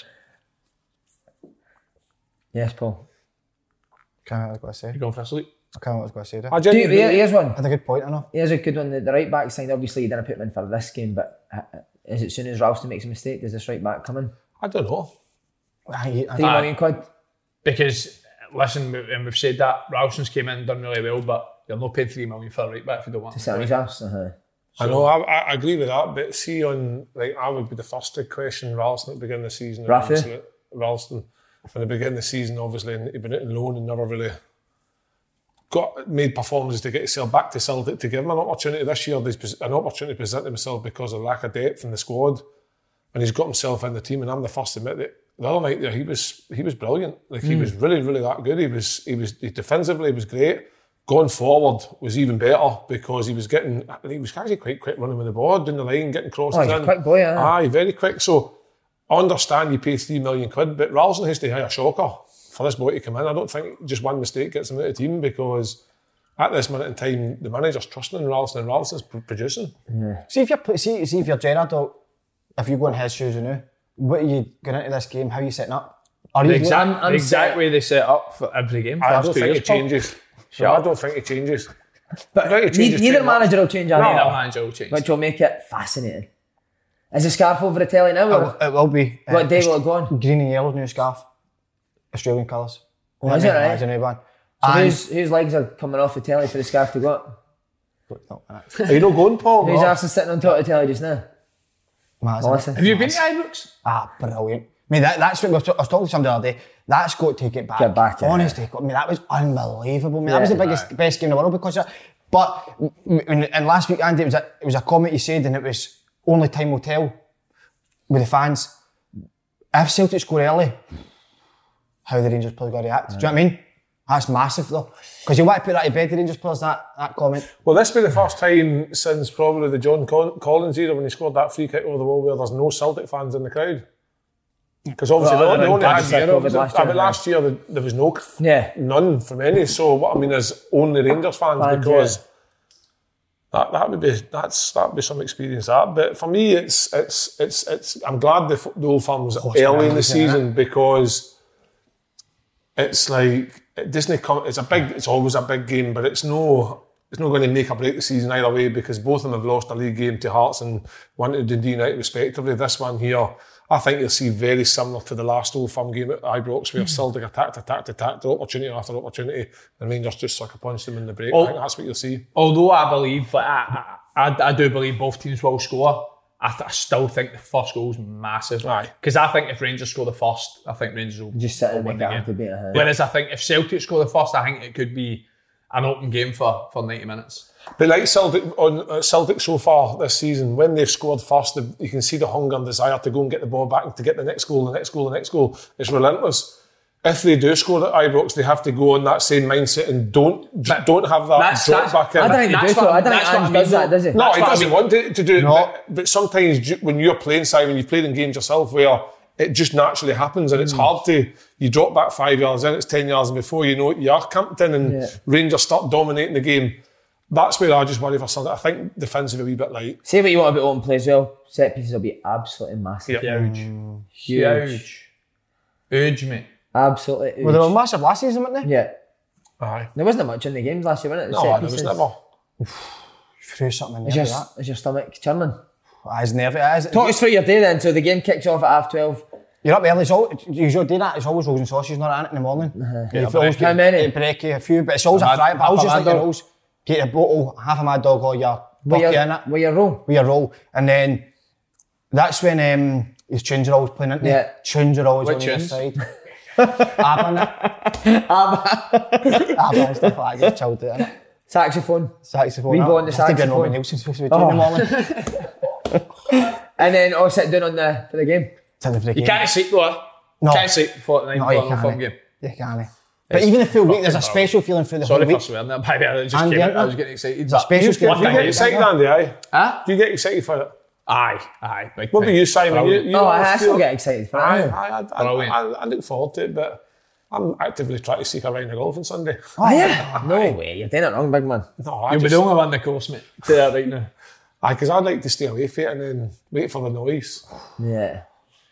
Yes, Paul. Can't remember what I was going to say. You going for a sleep? I can't remember what I was going to say there. I Do you, genuinely, here's one. Had a good point, I know. Here's a good one. The, the right back signed, obviously, you didn't put him in for this game, but uh, is it soon as Ralston makes a mistake, does this right back come in? I don't know. I, I, Three million quid? Because, listen, we- and we've said that, Ralston's came in, done really well, but you're not paying three million for a right back if you don't want To to sit on play. his arse? Uh-huh. I know, I, I agree with that, but see on, like, I would be the first to question Ralston at the beginning of the season. Rafa? Obviously, Ralston, from the beginning of the season, obviously, and he'd been out on loan and never really got made performances to get himself back to Celtic to give him an opportunity this year. There's an opportunity to present himself because of lack of depth in the squad, and he's got himself in the team. And I'm the first to admit that the other night there, he was he was brilliant. Like he Mm. was really, really that good. He was he was he defensively he was great. Going forward was even better because he was getting he was actually quite quick running with the ball down the line, getting crosses Oh, he's a in. quick boy, yeah. Aye, very quick. So I understand you pay three million quid, but Ralston has to hire a shocker for this boy to come in. I don't think just one mistake gets him out of the team because at this minute in time the manager's trusting in Ralston and Ralston's p- producing. Yeah. See if you're see, see if you're Gerrard, though, if you go in his shoes now, what are you going into this game? How are you setting up? Are The you exact, the exact way they set up for every game. For I the last don't two think years, it changes. Shut No, I up. don't think it changes. But I think it ne- changes neither too much. manager will change that. No. either. Neither manager will change. Which will make it fascinating. Is the scarf over the telly now? Or? It will be. What uh, day will it go on? Green and yellow new scarf. Australian colours. Oh, is it right? It's a new one. So And- whose, whose legs are coming off the telly for the scarf to go up? Are you not going, Paul? Who's No. actually sitting on top of the telly just now? Maz, Melissa. Have you been to Ibrox? Ah, brilliant. I mean, that, that's what I was, I was talking to somebody the other day. That's got to get back. Get back, yeah. Honestly, I mean, that was unbelievable. I mean, Yeah. that was the biggest, best game in the world because of, but and, and last week, Andy, it was, a, it was a comment you said, and it was only time will tell with the fans. If Celtic score early, how the Rangers players going to react. Do you know what I mean? That's massive, though. Because you want to put that to bed, the Rangers players, that, that comment. Well, this will be the first time since probably the John Col- Collins era when he scored that free kick over the wall where there's no Celtic fans in the crowd. Because obviously Well, they, they only last had year, but last year, last year there, there was no Yeah. none from any. So what I mean is only Rangers fans Fans, because that that would be that's that would be some experience that. But for me, it's it's it's it's. I'm glad the, f- the Old Firm was Oh, it's early in the amazing, season because it's like it doesn't come. It's a big. It's always a big game, but it's no. It's not going to make or break the season either way because both of them have lost a league game to Hearts and one to Dundee United respectively. This one here, I think you'll see very similar to the last Old Firm game at Ibrox where Celtic attacked, attacked, attacked, opportunity after opportunity, and Rangers just sucker punched them in the break. Oh. I think that's what you'll see. Although I believe, like, I, I, I, I do believe both teams will score. I, th- I still think the first goal is massive. Aye. Because I think if Rangers score the first, I think Rangers will Just sit will and win make the it have to game. beat a Whereas I think if Celtic score the first, I think it could be an open game for, for ninety minutes. But like Celtic on uh, Celtic so far this season, when they've scored first, the, you can see the hunger and desire to go and get the ball back and to get the next goal, the next goal, the next goal. It's relentless. If they do score at Ibrox, they have to go on that same mindset and don't But don't have that that's- drop that's- back in. I don't think they That's do so. what- I don't think that's what I Ange mean, does that, though. does he? No, That's he what I doesn't mean. want to, to do it. No. But, but sometimes ju- when you're playing, Simon, you've played in games yourself where it just naturally happens and it's hard to, you drop back five yards in, it's ten yards and before you know it, you are camped in and Yeah. Rangers start dominating the game. That's where I just worry for something. I think defensive a wee bit light. Say what you want about open play as well. Set pieces will be absolutely massive. Yeah. Huge. Huge. Huge. Huge, mate. Absolutely huge. Well, they were massive last season, weren't they? Yeah. Aye. There wasn't much in the games last year, wasn't it? The No, set there was pieces. never. Threw something in Is there your, for that. is your stomach churning? Ah, It's nervy. It is. Talk us through your day then. So the game kicks off at half twelve. You're up early. It's all, you usually do that. It's always rolls and sausages, not at it in the morning. Uh-huh. You Yeah, always brekkie. get How many? a brekkie, a few, but it's always a Mad- fry. But I was half a just like mad your dog. rolls. Get a bottle, half a mad dog or your With bucky your, in it. with your roll. With your roll. And then that's when um, his tunes are always playing, aren't they? Yeah. Tunes are always What on the other tunes? side. ABBA and that. ABBA. ABBA and stuff like that. Just chilled out, innit? Saxophone. Saxophone. Reborn the Has to be a saxophone. Robin Nielsen supposed to be doing in the morning. And then all sit down on the for the game. To the You game. can't sleep though. eh? No. Can't sleep before the night No, before you the can't. firm game. You can't. But even the full week, there's a fucking special feeling through the Sorry whole for week. swearing there, by the way. I just And came the out, I other- was getting excited. There's a special You feeling. get, you get excited, Andy, aye? Huh? Do you get excited for it? Aye, aye. Big What time. about you, Simon? You, Brilliant. you Oh, I, I feel- still get excited for Aye, it. aye, I, I, Brilliant. I, I look forward to it, but I'm actively trying to seek a round of golf on Sunday. Oh, yeah? No way. You're doing it wrong, big man. No, I You'll be just, the only one in the course, mate. Say that right now. aye, because I'd like to stay away from it and then wait for the noise. Yeah.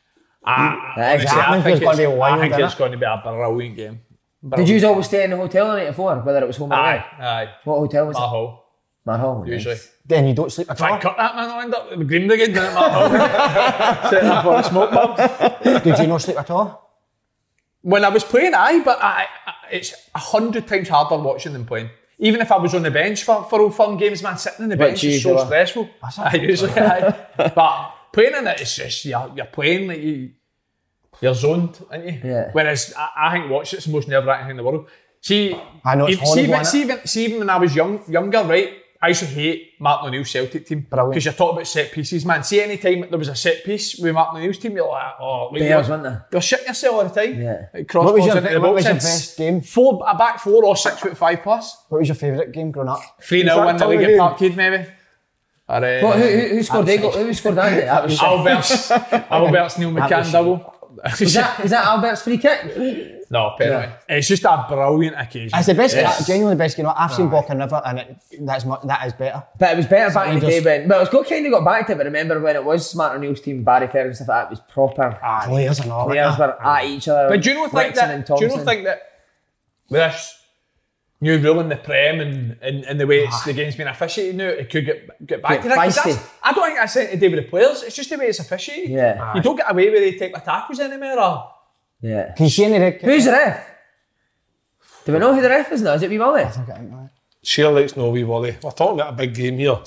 Ah, That is honestly, I happening, think it's gonna be it's- wild, I think innit? it's going to be a brilliant game. Did you always stay in the hotel the night before, whether it was home or Aye, away? aye. What hotel was Mar it? Hall, Marhall. usually. Nice. Then you don't sleep at If I all. cut that man, I'll end up with Green again down at Mar Hall. Setting up for a smoke bomb. Did you not sleep at all? When I was playing, aye, but I, I, it's a hundred times harder watching than playing. Even if I was on the bench for, for all fun games, man, sitting on the bench is so usually? stressful. I usually, aye. But playing in it, it's just, you're, you're playing like you, you're zoned, aren't you? Yeah. Whereas I, I think watching it's the most nerve-wracking thing in the world. See, I know it's even- see, horrible, even, see, even, see, even when I was young, younger, right, I used to hate Martin O'Neill's Celtic team. Brilliant. Because you're talking about set pieces, man. See, any time there was a set piece with Martin O'Neill's team, you're like, oh, like, Bears, weren't they? You're shitting yourself all the time. Yeah. Like What was crossballs your, into the what was your box. best game? Four, a back four or six foot five plus. What was your favourite game growing up? three nil win the league at Parkhead, maybe. Or, uh, What, who, who, who scored that goal? Who scored that? That was Albert's, Albert's Neil That McCann was- double. Is that, is that Albert's free kick? No, penalty. It's just a brilliant occasion. It's the best, Yes. genuinely the best game. I've seen Aye. Balkan River, and it, that's mu- that is better. But it was better back in the day Rangers- when. Well, it's got kind of got back to it, but remember when it was Martin O'Neill's team, Barry Ferry and stuff like that, it was proper. Players and all Players that. were at each other. But do you know think Wixon that? and Do you know Thompson. think that with this new rule in the Prem and, and, and the way it's the game's been officiated now, it could get get back Get to that? 'Cause feisty. that's- I don't think that's anything to do with the players. It's just the way it's officiated. Yeah. You don't get away with the type of tackles anymore. Or, Yeah. Can you see any red? Who's the ref? Do we know who the ref is now? Is it Wee Wally? Sheer likes no wee Wally. We're talking about a big game here.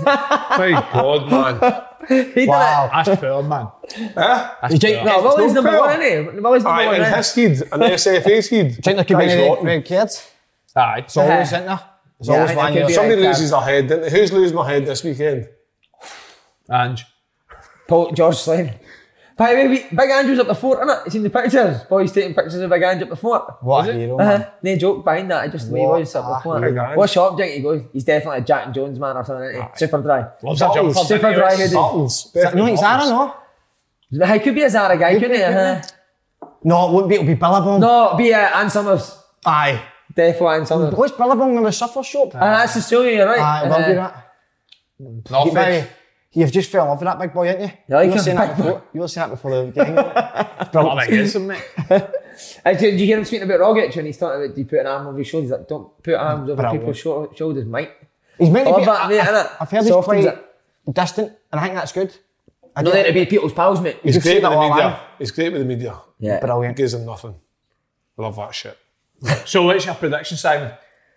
My God, man. He Wow. That's poor, man. Eh? That's poor. No, Wally's no number fair. one, isn't he? Wally's number Aye, one, in isn't his head, and the S F A's head. Do you think there could be Guys any red, rotten. red cards? Aye. It's always, Yeah. isn't there? There's Yeah, I always think one. there could You're- be Somebody red loses their head, didn't they? Who's losing their head this weekend? Ange. Paul George Slade. By the way, we- Big Andrew's up the fort, innit? You seen the pictures? Boys taking pictures of Big Andrew up the fort. What a hero, man. Uh-huh. No joke behind that, just the way he What was up the a fort. Big Andrew. What shop do you think he goes? He's definitely a Jack and Jones man or something, isn't he? Super dry. Loves a jumper. Super doesn't he? dry hoodie. Buttons. No, it's Zara, no? He could be a Zara guy, couldn't he? Uh-huh. No, it wouldn't be. It'll be Billabong. No, it'd be uh, Ann Summers. Aye. Definitely Ann Summers. What's Billabong in the surfer shop? Uh, that's Australia, you're right. Aye, will be Uh, that. North Maybe. You've just fell in love with that big boy, ain't you? You like you were him? saying that Big before. You were saying that before the game. Not like this, mate. Uh, did you hear him speaking about Rogic when he's talking about do you put an arm over his shoulders? He's like, don't put arms over Brilliant. people's shou- shoulders, mate. He's meant to I be. love that, mate, I- innit? I've heard he's Softens quite it. distant, and I think that's good. I Not don't- there to be people's pals, mate. He's You've great seen with it the all media. along. He's great with the media. Yeah. Brilliant. Gives him nothing. Love that shit. So what's your prediction, Simon?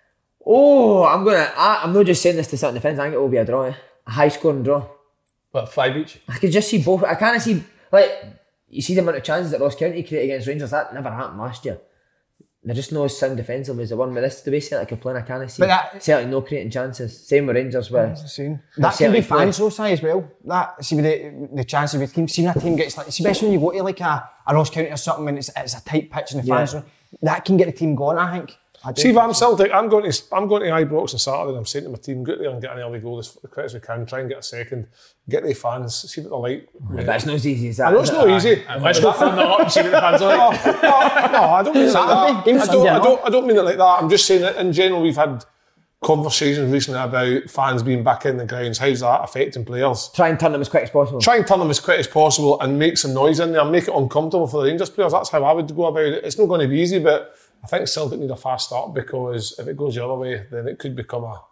Oh, I'm gonna. I, I'm not just saying this to sit on the fence. I think it will be a draw. Eh? A high scoring draw. What, five each? I could just see both. I can't see like you see the amount of chances that Ross County created against Rangers. That never happened last year. They're just not as sound defensive as the one with this. The way Celtic are playing, I can't see But that- Celtic no creating chances. Same with Rangers. Where That can be Celtic play. fans though, Si, as well. That see with the the chances with teams. Seeing a team gets like, especially when you go to like a, a Ross County or something, when it's it's a tight pitch and the fans, Yeah. are- that can get the team going. I think. I do See, if think I'm so. Celtic, I'm going to I'm going to Ibrox on Saturday and I'm saying to my team, get there and get an early goal as quick as we can, try and get a second, get the fans, see what they're like. But it's not as easy as that. I know it's is it? not easy. Let's go phone them up and see what the fans are No, like. no, no, I don't mean it like Saturday, that. game I don't, Sunday I, night. don't, I don't mean it like that. I'm just saying that in general we've had conversations recently about fans being back in the grounds. How's that affecting players? Try and turn them as quick as possible. Try and turn them as quick as possible and make some noise in there, make it uncomfortable for the Rangers players. That's how I would go about it. It's not going to be easy, but I think Celtic need a fast start because if it goes the other way, then it could become a,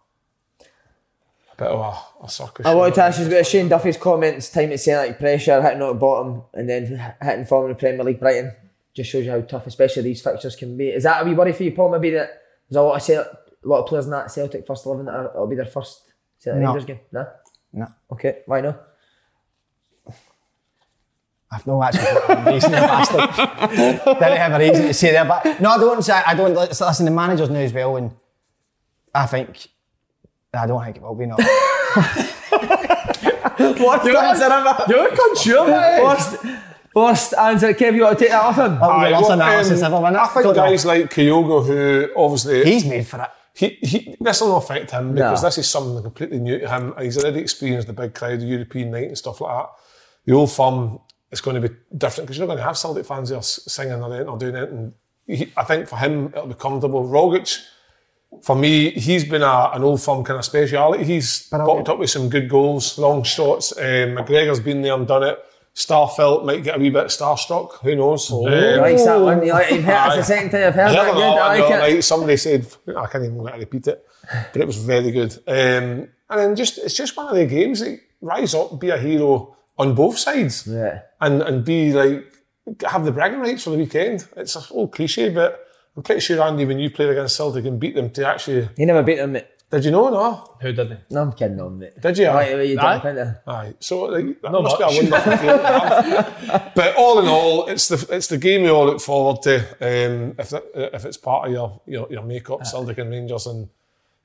a bit of a, a circus. I wanted to ask you about Shane Duffy's comments, time at Celtic, pressure, hitting out the bottom, and then hitting form in the Premier League, Brighton. Just shows you how tough, especially these fixtures can be. Is that a wee worry for you, Paul? Maybe that there's a lot of Celtic, a lot of players in that Celtic first eleven that are, it'll be their first Celtic No. Rangers game. No. No. Okay. Why no? I've no actually got a reason, you bastard. Didn't have a reason to say that, but no, I don't say. I don't listen. The managers now as well, and I think I don't think it will be no. What's the answer? You're unsure, mate. What's Worst answer, Kev, you want to take that off him? Aye, worst well, analysis um, ever, wasn't it? I think Don't know. guys like Kyogo, who obviously He's made for it. He, he, this will not affect him because No. this is something completely new to him, and he's already experienced the big crowd, the European night and stuff like that. The Old Firm is going to be different because you're not going to have Celtic fans there s- singing or, anything or doing it. And he, I think for him it'll be comfortable. Rogic, for me, he's been a, an Old Firm kind of speciality. He's popped up with some good goals, long shots. Um, McGregor's been there and done it. Starfelt might get a wee bit starstruck. Who knows? Oh, Um, likes that one. You like, you've heard it's the second time I've heard I that. heard Good, that I one like the it. other night. Somebody said, I can't even let repeat it, but it was very good. Um, and then just it's just one of the games that rise up, be a hero on both sides, Yeah. and and be like have the bragging rights for the weekend. It's a old cliche, but I'm pretty sure, Andy, when you played against Celtic and beat them to actually, He never beat them, mate. did you know? No, Who did he? No, I'm kidding on, mate. did you? I like the way you Aye. jump into. Aye, so like, that Not must much. be a wonderful feeling to have. But all in all, it's the it's the game we all look forward to. Um, if it, if it's part of your your, your make-up, Celtic and Rangers, and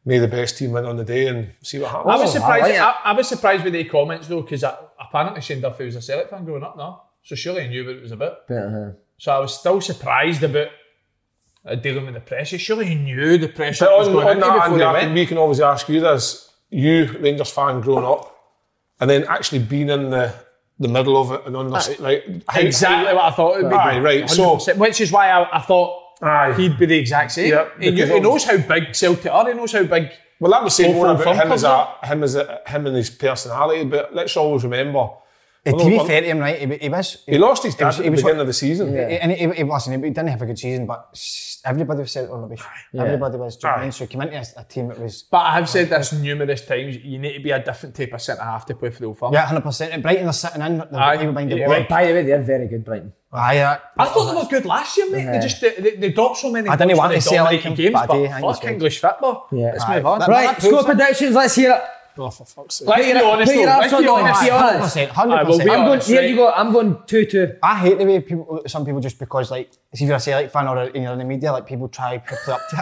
may the best team win on the day and see what happens. I was surprised. I like I, I was surprised with the comments though, because apparently Shane Duffy was a Celtic fan growing up, no? So surely he knew what it was about. Uh-huh. So I was still surprised about uh, dealing with the pressure. Surely he knew the pressure But was on, going on into that, before Andy, he I went. think we can always ask you this: you Rangers fan growing up, and then actually being in the the middle of it and on the like Exactly what I thought it would be. Aye, right. So, which is why I, I thought aye. he'd be the exact same. Yeah, he, knew, because he of- knows how big Celtic are. He knows how big. Well, that was saying Both more of about them him as comes a him as a, him and his personality. But let's always remember. To although- be fair to him, right, he, he was... He lost his dad was- at he the was- beginning of the season. Yeah. And he, he, listen, he didn't have a good season, but everybody was Celtic rubbish. Yeah. Everybody was. Do you know what I mean? Aye. So he came into a, a team that was... But I have said this numerous times. You need to be a different type of centre half to play for the Old Firm. Yeah, one hundred percent. At Brighton, they're sitting in, they're Aye. even behind the Yeah, ball. right. By the way, they're very good, Brighton. Aye, uh, I thought they were good last year, mate. They Yeah. just they, they, they dropped so many I didn't goals want when to they say like dominated him, games, but I but do, I think he's fuck good. English football. Yeah. Let's Aye. move on. That- Right, that score proves it. predictions, let's hear it. Oh, for fuck's sake. Let's Put be your- honest, put your though. abs Let's on be the line, honest. be honest. one hundred percent. one hundred Aye, we'll be percent. I'm going, honest, here right. you go, I'm going two two. I hate the way people, some people just because like, if you're a Celtic fan or you're in the media, like people try to play up to it.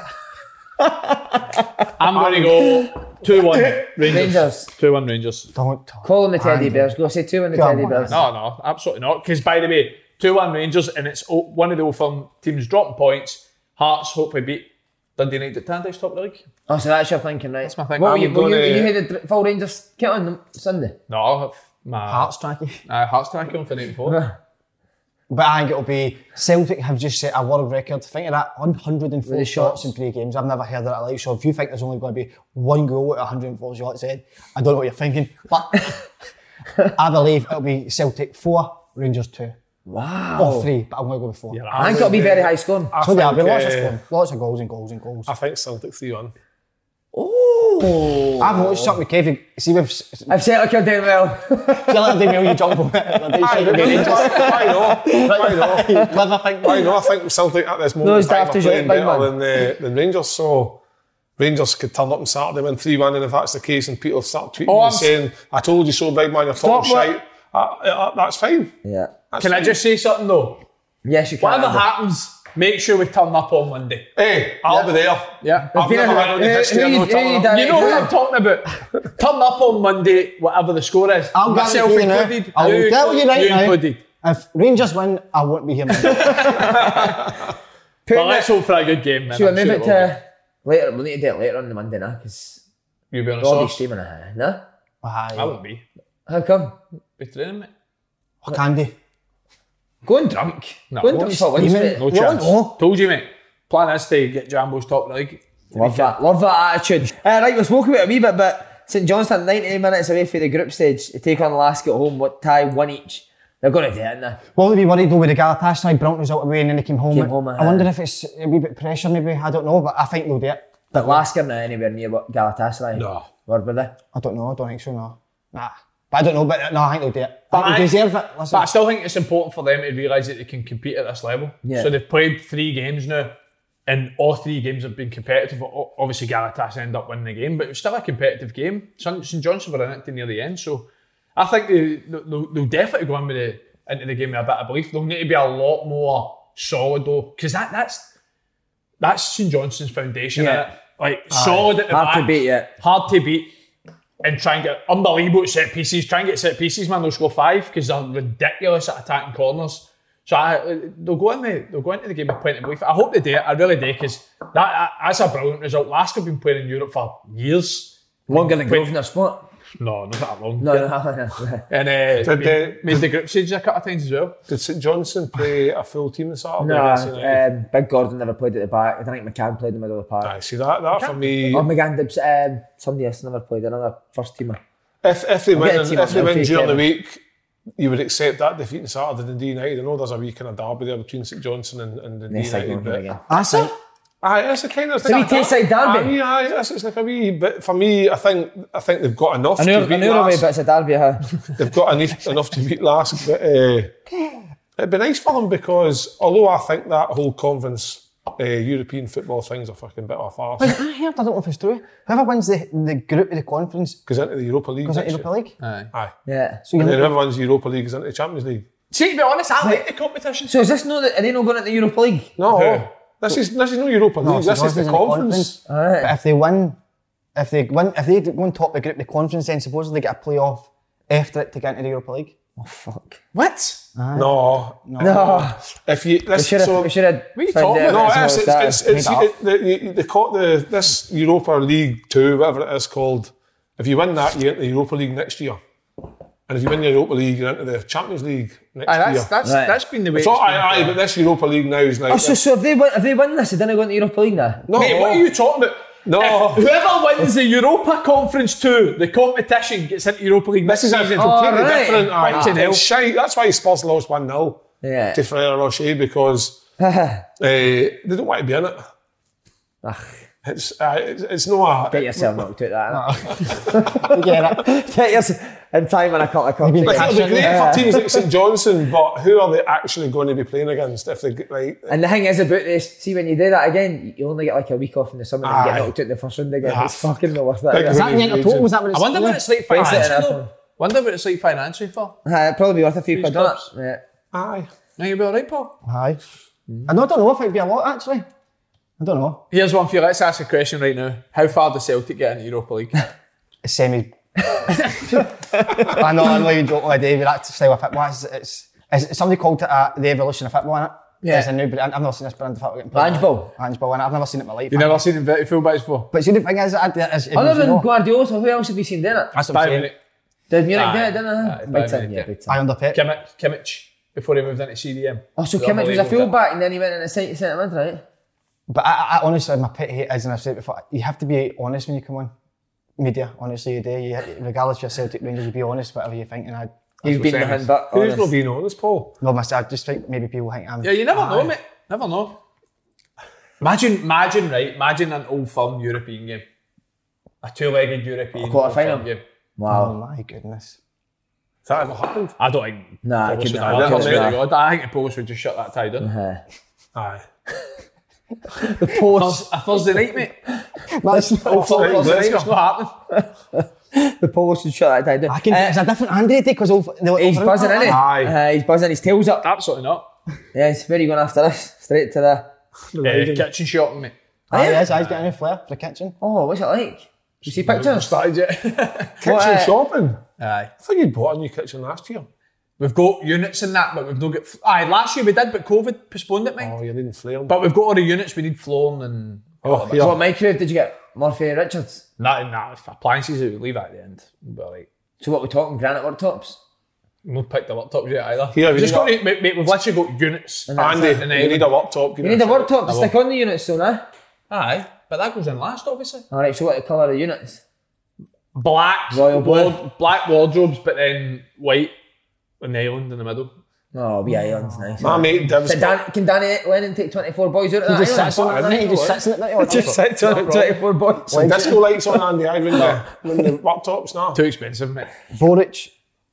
I'm going to go two one Rangers. Rangers. two one Rangers. Don't talk. Call them the Teddy Andy. Bears. Go say two in the Come Teddy on. Bears. No, no, absolutely not. Because by the way, two one Rangers, and it's o- one of the Old Firm teams dropping points. Hearts hopefully beat Dundee United at Tannadice top of the league. Oh, so that's your thinking, right? That's my thinking. What were I'm you, were you, gonna- you had the full Rangers kit on them Sunday? No, I'll have my Hearts tracky. uh, Hearts track on for ninety-four. But I think it'll be Celtic have just set a world record. Think of that, one hundred four Really shots shots. in three games. I've never heard of that like. So if you think there's only going to be one goal at one hundred four shots, Ed, I don't know what you're thinking. But I believe it'll be Celtic four, Rangers two. Wow. Or three, but I'm going to go with four. Yeah, I think it'll be very high scoring. I So there'll be think, lots of uh, scoring, lots of goals and goals and goals. I think Celtic three one. Oh. I've noticed something with Kevin. See, we've see, I've Celtic are doing well. like the way you jump on it. I know, I know, Clever thing. I know. I think Celtic at this moment Those in time daft are as playing you, big better man. than, uh, than Rangers. So Rangers could turn up on Saturday, win three one, and if that's the case, and people start tweeting Oh, and I'm- saying, "I told you so, big man, you're talking Stop, shite," uh, uh, that's fine. Yeah. That's Can I fine. just say something though? Yes, you can. Whatever Andy. happens, make sure we turn up on Monday. Hey, I'll be there. Yeah. I've been never a- had any who- history who of you- no who you turning done up. You know what I'm talking about. Turn up on Monday, whatever the score is. I'll Myself guarantee you now. included. I will tell you right you now. included. If Rangers win, I won't be here. Monday. But let's hope for a good game, man. Should we I'm move sure it will be. to later? We'll need to do it later on the Monday now, because You'll be on a Robbie's sauce. streaming it. No? I won't be. How come? Be training, mate. Oh, Candy. Going drunk. No. Going drunk for once, mate. No You chance. don't know. Told you, mate. Plan is to get Jambo's top of the league. Love that. Love that attitude. Uh, right, we spoke about it a wee bit, but St Johnstone ninety minutes away from the group stage to take on Lask at home. What tie? One each. They're going to do it, aren't they? Will they be worried though with the Galatasaray Brown result away and then they came home? Came home, I uh, wonder if it's a wee bit of pressure maybe, I don't know, but I think they'll do it. But Lask are not anywhere near what Galatasaray. No. Or were they? I don't know, I don't think so, no. Nah. But I don't know, but no, I think they'll do it. But I think I- they deserve it. Listen. But I still think it's important for them to realise that they can compete at this level. Yeah. So they've played three games now, and all three games have been competitive. O- Obviously, Galatasaray end up winning the game, but it was still a competitive game. St Johnstone were in it to near the end, so I think they, they'll, they'll definitely go in with the, into the game with a bit of belief. They'll need to be a lot more solid though, because that, that's that's St Johnston's foundation. Yeah. Innit? Like solid at the Hard back, to beat, yeah. hard to beat. And try and get unbelievable set pieces. Try and get set pieces, man. They'll score five because they're ridiculous at attacking corners. So I, they'll go in the, they'll go into the game with plenty of belief. I hope they do it. I really do, because that that's a brilliant result. Lask have been playing in Europe for years. Longer than Grosvenor Sport. No, not that long. No, no, no. no. And uh, Did made, they- made the group stage a couple of times as well. Did St Johnstone play a full team this Saturday? No, against United? um, Big Gordon never played at the back. I think McCann played in the middle of the park. Aye, see that that for me. Oh, McCann did. Um, somebody else never played. Another first teamer. If if they I'll win get a and- team if up they now, win fake during the Kevin. week, you would accept that defeat on Saturday than Dundee United. I know there's a wee kind of derby there between St Johnstone and, and Dundee Next United. segment But again. I think, aye, it's a kind of It's a wee taste-side derby. Aye, aye, it's, it's like a wee bit. For me, I think I think they've got enough I knew, to I beat knew the way, Lask. but it's a derby, huh? They've got enough, enough to beat Lask. But uh, it'd be nice for them, because although I think that whole conference uh, European football thing's a fucking bit of a farce. I heard, I don't know if it's true, whoever wins the, the group of the conference Goes into the Europa League. goes into next Europa year. League. Aye. Aye. Yeah. So you And then know, whoever wins the Europa League goes into the Champions League. See, to be honest, I like the competition. So is this no? Are they not going at the Europa League? No, Who? this is this is no Europa League. no, this St is the Johnstone's in conference. Alright. But if they win if they win, if they go on top of the group, the conference, then supposedly get a playoff after it to get into the Europa League. Oh fuck! What? Aye. No, no. No. If you, this, We should have. so, We should have. What are you talking about? no, It's it's, all it's, that. it's, it's, it, the, the, the, this Europa League two, whatever it is called. If you win that, you get into the Europa League next year. And if you win the Europa League, you're into the Champions League next Aye, that's, year. that's, Right. that's been the way It's it's all, been. aye, aye, but this Europa League now is like Oh, so, this. so if they win, if they win this, they didn't go into the Europa League now. No, Mate, what are you talking about? No. If whoever wins the Europa Conference two, the competition gets into Europa League This this is a season. completely Oh, right. different. Aye, Fucking it's hell. shite. That's why Spurs lost one nil Yeah. to Frere Rocher because uh, they don't want to be in it. Ugh. It's uh, it's, it's no a. Get yourself knocked out that. Get it. Get yourself in time and a couple of cups. Like, it'll be great Yeah. for teams like St Johnstone, but who are they actually going to be playing against if they get like? And the thing is about this, see when you do that again, you only get like a week off in the summer and you Aye. get knocked out in the first round again. Yeah. It's fucking the worst. That Big is. Is that the end of total? Was that what it's I wonder what it's like Face it financially and though. everything. Wonder what it's like financially for. Aye, it'd probably be worth a few These quid, don't clubs. it? Yeah. Aye. Now you'll be alright, Paul. Aye. I don't know if it'd be a lot actually. I don't know. Here's one for you. Let's ask a question right now. How far does Celtic get into Europa League? Semi. I know, I know you joke all day with that style of football. It's, it's, it's somebody called it uh, the evolution of football, innit? Yeah. It's a new brand. I've never seen this brand of football getting played. Ange Ball. Ange Ball, innit? I've never seen it in my life. You've never seen inverted fullbacks before? But see, the thing is, I, is, is Other you than know, Guardiola, so who else have you seen doing it? that's what I'm Bayern saying. Munich. Did Munich Aye. do it, didn't Aye, they? Bayern Big time, Munich, yeah, yeah. big I time. under Pep. Kimmich, Kimmich before he moved into C D M. Oh, so The Kimmich was a unbelievable full back and then he went in the centre centre mid, right? But I, I, I honestly, my pet hate is, and I've said it before, you have to be honest when you come on media. Honestly, you do. You, regardless of your Celtic Rangers, you be honest, whatever you think. And I, He's been the hand back. Who's not being honest, Paul? no, myself, I just think maybe people think I'm. Yeah, you never know, Aye. mate. Never know. Imagine, imagine, right? Imagine an Old Firm European game. A two-legged European A quarter-final? Old Firm game. Oh Wow. my goodness. Has that ever happened? I don't think. Nah, I Polish couldn't would have. have I it. couldn't Honest have. to God, I think the Polish would just shut that tie down. Uh-huh. Aye. The post. Thurs- A Thursday night, mate. That's Old Firm Right, Thursday let's night, it's not happening. The post would shut that down. I can. Uh, it's a different Andy because all the He's buzzing, isn't he? Aye. Uh, he's buzzing. His tail's up. Absolutely not. Yes, where are you going after this? Straight to the. Uh, kitchen shopping, mate. Aye, yes, I've got any flair for the kitchen. Oh, what's it like? You see pictures? Started yet? Kitchen What, uh, shopping. Aye. I thought you'd bought a new kitchen last year. We've got units in that, but we've not got. Aye, last year we did, but COVID postponed it, mate. Oh, you didn't flare. But we've got all the units. We need flooring and. Oh, So yeah. what microwave did you get? Murphy Richards. Nah, nah, appliances that we leave at the end. But like, So what we're talking? Granite worktops. we've not picked the laptops yet either. Here, We've we just got- got to, mate, mate, we've literally got units. And that's Andy, it. And you then- need a laptop. You need a worktop to stick on the units, so now. Aye, but that goes in last, obviously. All right. So what the colour of the units? Black, Royal blue. ward- black wardrobes, but then white on the island in the middle. Oh, the island's nice. My mate Div's Can, Dan, can Danny Lennon take twenty-four boys out of He that just island? sits on it, doesn't he? He just sits in it, doesn't he? Just sits on it, twenty-four boys. Some disco lights on Andy. I ring the, ring the laptops now. Too expensive, mate. Boric.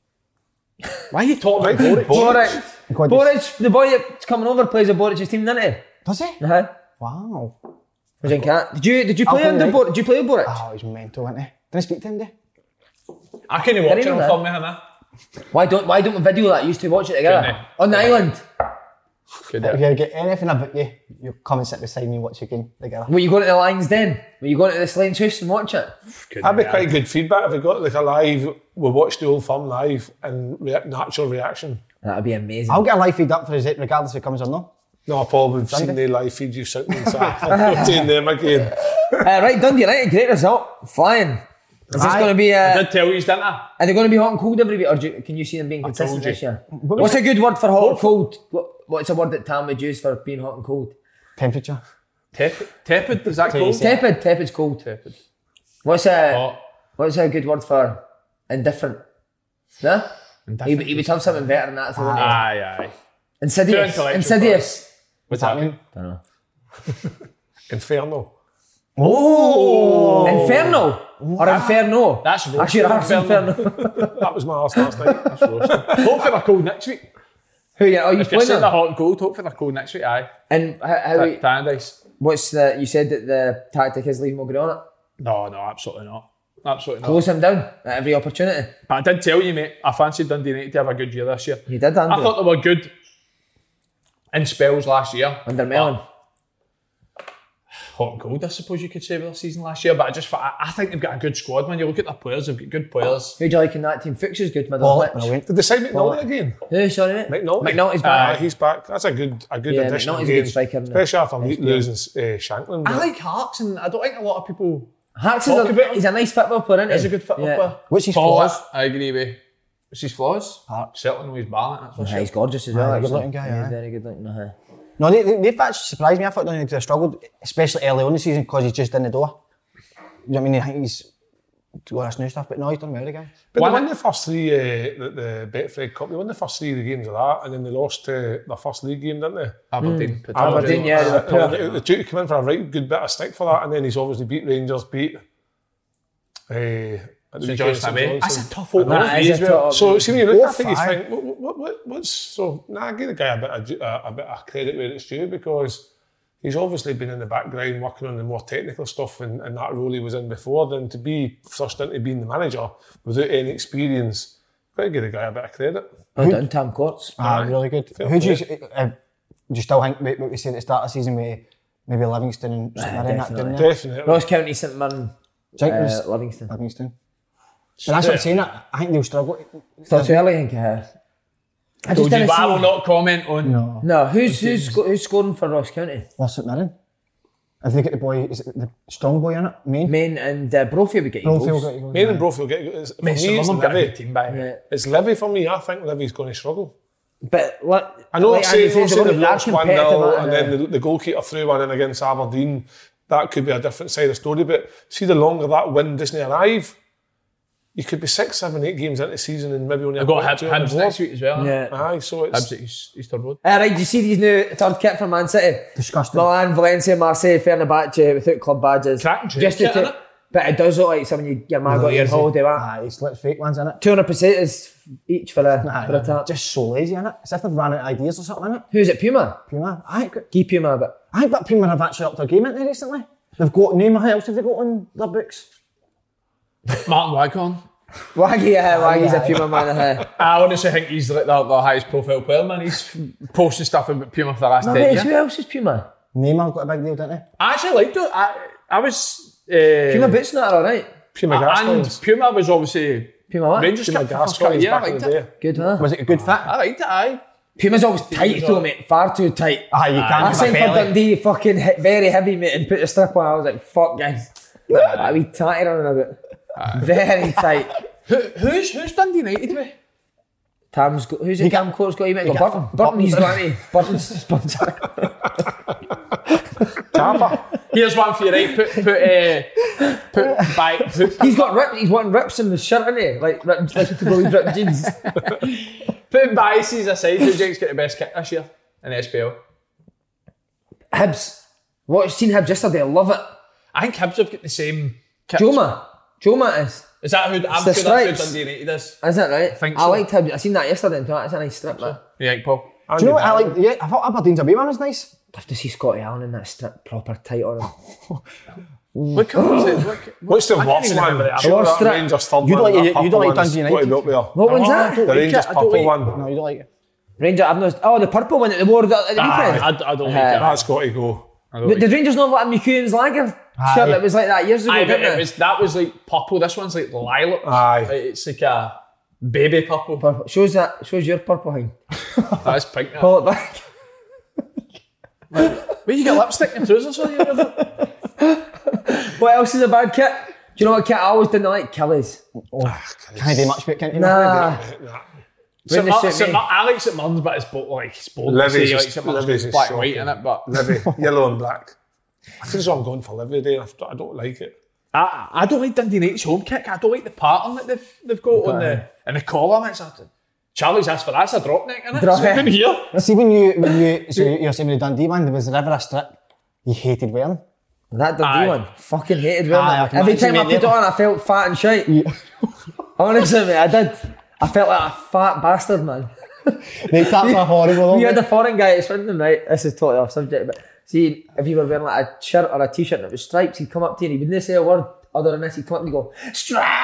Why are you talking about Boric? Boric. God, Boric, the boy that's coming over plays a Boric's team, doesn't he? Does he? Uh-huh. Wow. Was in Cat. Did you did you play Alfred under Knight. Boric? Did you play with Boric? Oh, he's mental, isn't he? Didn't I speak to him, did I couldn't watch Did it he on know film with him, eh? Why don't why don't we video that? You used to watch it together Couldn't on the island. Could If it? you get anything about you, you come and sit beside me and watch a game together. Were you going to the Lions Den? Were you going to the Slane's house and watch it? Couldn't That'd be it, quite aye. good feedback if we got like a live. We watched the Old Firm live and rea- natural reaction. That'd be amazing. I'll get a live feed up for his regardless if it comes or not. No, Paul, we've seen the live feed you shouting inside. I'm not doing them again. Uh, right, Dundee United, great result. Flying. Is this Aye. going to be? I Uh, did tell you, didn't I? are they going to be hot and cold every week, or do you, can you see them being told consistent you. this year? What's a good word for hot and cold? What, what's a word that Tam would use for being hot and cold? Temperature. Tepid, tepid, is that Tell you cold? so. Tepid. Tepid's cold. Tepid. What's a Hot. what's a good word for indifferent? No. He, Indifferent. he would have something better than that. So wouldn't he? Aye, aye. Insidious. intellectual Insidious. What's that mean? Don't know. Inferno. Oh. Inferno or Inferno. That's roasting. Actually, that's Inferno. That was my arse last night. That's roasting. Hopefully they're cold next week. Who you? Oh, you If you're playing saying they're them? hot and cold, hopefully they're cold next week, aye. And how? how Ta- Tannadice. what's the? You said that the tactic is leave Mulgrew on it. No, no, absolutely not. Absolutely not. Close him down at every opportunity. But I did tell you, mate, I fancied Dundee United to have a good year this year. You did, Andrew. I thought they were good in spells last year. Under Mellon. hot and cold, I suppose you could say, with their season last year. But I just thought, I, I think they've got a good squad. When you look at their players, they've got good players. Who do you like in that team? Fixture's good. Middle Did they sign McNulty again? Who? Sorry, mate. McNulty. McNulty's back. Uh, he's back. That's a good, a good Yeah, addition. McNulty's a good striker, isn't he? Especially after Yes, losing uh, Shankland. I but- like Harks, and I don't think a lot of people Harks talk is a, about him. he's a nice football player, isn't he? He's a good football Yeah. player. What's his Tall, flaws? I agree with. What's his flaws? Harks. Certainly know he's ballant, that's for Yeah, sure. he's gorgeous as well. Aye, good actually. looking guy, Yeah, aye. he's very good looking. Uh-huh. No, they, they, they've actually surprised me. I thought they have struggled, especially early on in the season, because he's just in the door. You know what I mean? I think he's got this new stuff, but no, he's done well again. But they won the first three, uh, the, the Betfred Cup, they won the first three of the games of that, and then they lost uh, their first league game, didn't they? Aberdeen. Mm. Aberdeen, yeah. Uh, they were they, poor. they took come in for a right good bit of stick for that, and then he's obviously beat Rangers, beat uh, at the St weekend, Johnstone St away. That's Johnstone. a tough opener. I know. That is a tough- So, see, when you look Oh, at it, you fine. think, what, what, what, what's so? Nah, I give the guy a bit of ju- a, a bit of credit where it's due, because he's obviously been in the background working on the more technical stuff, and, and that role he was in before. Then to be thrust into being the manager without any experience, got to give the guy a bit of credit. Well done, Tam Courts. Ah, really good. Fair Who do you, play. uh, do you still think what what we said at the start of the season with maybe Livingston and St Mirren that definitely. down there? Definitely. Ross County, St Mirren, Do you think it was uh, Livingston. Livingston? But that's what I'm saying. I I think they'll struggle. Still too early, I think. Uh, I just Told you, didn't but I will see. not comment on. No. No, who's who's sco- who's scoring for Ross County? Or St Mirren. If they get the boy, is it the strong boy in it? Main? Main and uh, Brophy would get you Brophy will goals. get you goals, Main yeah. and Brophy will get it's, for Mate, me, some it's of them got a Livy. good team by. Yeah. It's Livy for me. I think Livy's going to struggle. But what I know like like saying, Andy not says, saying they're they've lost one competitive, nil, aren't and they? then the, the goalkeeper threw one in against Aberdeen. That could be a different side of the story. But see, the longer that win doesn't arrive, you could be six, seven, eight games into the season and maybe only I've a got point or Hibs two on the Hibs board. next week as well. Yeah. Aye, so it's Hibs at East- Easter Road. All right, do you see these new third kit from Man City? Disgusting. Milan, Valencia, Marseille, Fenerbahce without club badges. Cracking trade Just to kit, take, innit? but it does look like something you, your man got your Lazy. holiday with. Ah, he's lit fake ones in it. two hundred pesetas each for a, Aye, for a tap. just so lazy in it. As if they've ran out of ideas or something in it. Who's it, Puma? Puma. I think, Key Puma, but I think that Puma have actually upped their game into recently. They've got name. How else have they got on their books? Martin Waghorn. Waggy, uh, Waggy's Aye. a Puma man. Uh. I honestly think he's like the, the highest profile player, man. He's posting stuff about Puma for the last No, ten wait, years. who else is Puma? Neymar got a big deal, didn't he? I actually liked it. I, I was. Uh, Puma boots not alright. Puma and Gascoigne's. Puma was obviously Puma what? Rangers Puma kept the first couple of Gascoigne's years. I back in liked the it. day. Good, huh? Was it a good fit? I liked it, aye. Puma's always tight though, mate. Far too tight. Ah, you can't. I give a signed for belly. Dundee, fucking he- very heavy, mate, and put the strip on. I was like, fuck, guys. A wee tatty on a bit. Very tight. Who, who's who's Dundee United with? Tam's got, who's it? Tam Court's got you, mate? Got got Burton. Burton. Burton's got me. Burton's sponsor. Tampa. Here's one for you, right? Put put uh, put by. Put, He's got rip. He's wanting rips in the shirt, isn't he? Like ripped, like the blue ripped jeans. putting biases aside, who do you think's got the best kick this year in the S P L? Hibs. Watched seen Hibs yesterday. I love it. I think Hibs have got the same kick. Joma. Joma is. Is that who? I'm the sure that's who stripes. Dundee United is. Is that right? I think I so. liked Hibs. I seen that yesterday and thought it's a nice strip, man. You think, Paul? Do you know what I like? Yeah, I thought Aberdeen's away man was nice. Love to see Scotty Allen in that strip proper tight on him. What colour is it? What, What's the I can't worst even one? remember the Sure, other that strip. Rangers third You one, don't like- that you- you purple don't like one's Dundee got to be United? up there. What one's that? The Rangers I don't purple like- one. No, you don't like it. Ranger, I've not. Oh, the purple one at the war at the weekend. I, I don't like Uh, it. That's got to go. I don't Did like it. Rangers not let McEwen's lager Aye. shirt that was like that years ago? Aye, but didn't it they? was, that was like purple. This one's like lilac. Aye. It's like a baby purple. Purple. Shows that. Shows your purple thing. That's pink. That. Pull it back. Where you get lipstick and trousers on you? What else is a bad kit? Do you know what kit I always didn't like? Kelly's. Can't do much, but can't you? Nah. St. Wouldn't Mar- suit St. me. Mar- I like St. Martin's, but it's both like it's bold. Livy's Say, like, is- St. Martin's Livy's got is black and white shocking. in it, but Livy, yellow and black. I think so I'm going for Livy Day. I don't like it. I, I don't like Dundee United's home kick. I don't like the pattern that they've they've got on the and the collar. It's a, Charlie's asked for that. It's a drop neck, isn't it? Drop So neck. in here. See when you when you so you're saying with the Dundee one, there was never a strip you hated wearing. That Dundee Aye. one. Fucking hated wearing Aye, I it. can Every imagine time I mate, put it yeah. on, I felt fat and shite. Honestly, mate, I did. I felt like a fat bastard, man. They taps are horrible. You aren't had a foreign guy at Swindon, right? This is totally off subject, but see, if you were wearing like a shirt or a t-shirt and it was stripes, he'd come up to you and he wouldn't say a word other than this. He'd come up and he'd go,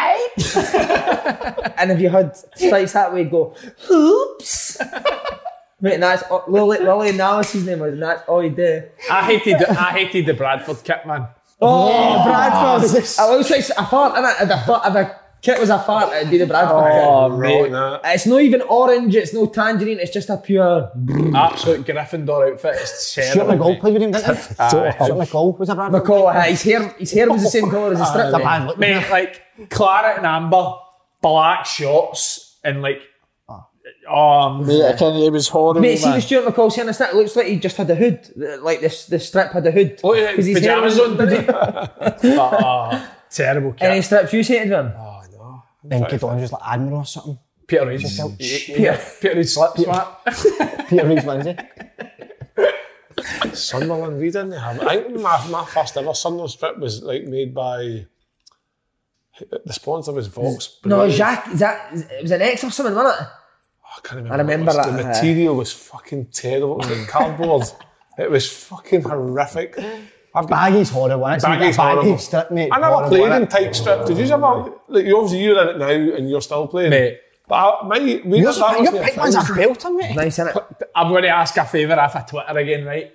stripes! And if you had stripes that way, he'd go, hoops! Mate, and that's Lily, Lily Nallis's name was, and that's all he did. I hated the, I hated the Bradford kit, man. Oh, Bradford! It looks like a fart, innit? If a, fart, if a kit was a fart, it'd be the Bradford kit. Oh, mate. It's not even orange, it's no tangerine, it's just a pure... Absolute Gryffindor outfit. It's terrible. Stuart McCall played with him, didn't he? Stuart McCall was a Bradford. McCall, uh, his hair, his hair was the same colour as his strip. Uh, mate. Mate, like, claret and amber, black shorts, and like... Oh, mate, I can't, it was horrible, Mate, see man. the Stuart McCall saying this, it looks like he just had a hood. Like this, the strip had a hood. Oh, yeah, his pyjamas hair on, did he? Oh, terrible kit. Any strips you hated him? Oh, no. Then Kid Orange was like Admiral or something. Peter Reid. Peter, Peter Reid slips, man. Peter Reid's Lindsay. Sunderland, we didn't have. I think my, my first ever Sunderland strip was like made by. The sponsor was Vox. No, Jacques. Is that? It was an X or something, wasn't it? I can't remember. I remember that. that. The material was fucking terrible. It was like cardboard. It was fucking horrific. I've got Baggy's horrible. It's Baggy's like a horrible. baggy strip, mate. I never Horrible, played innit? in tight strip. Did you ever? Like, you obviously you're in it now and you're still playing. Mate. But I, my, we Your that wasn't your a pick thing. one's a belter, mate. Nice, innit? I'm going to ask a favour off of Twitter again, right?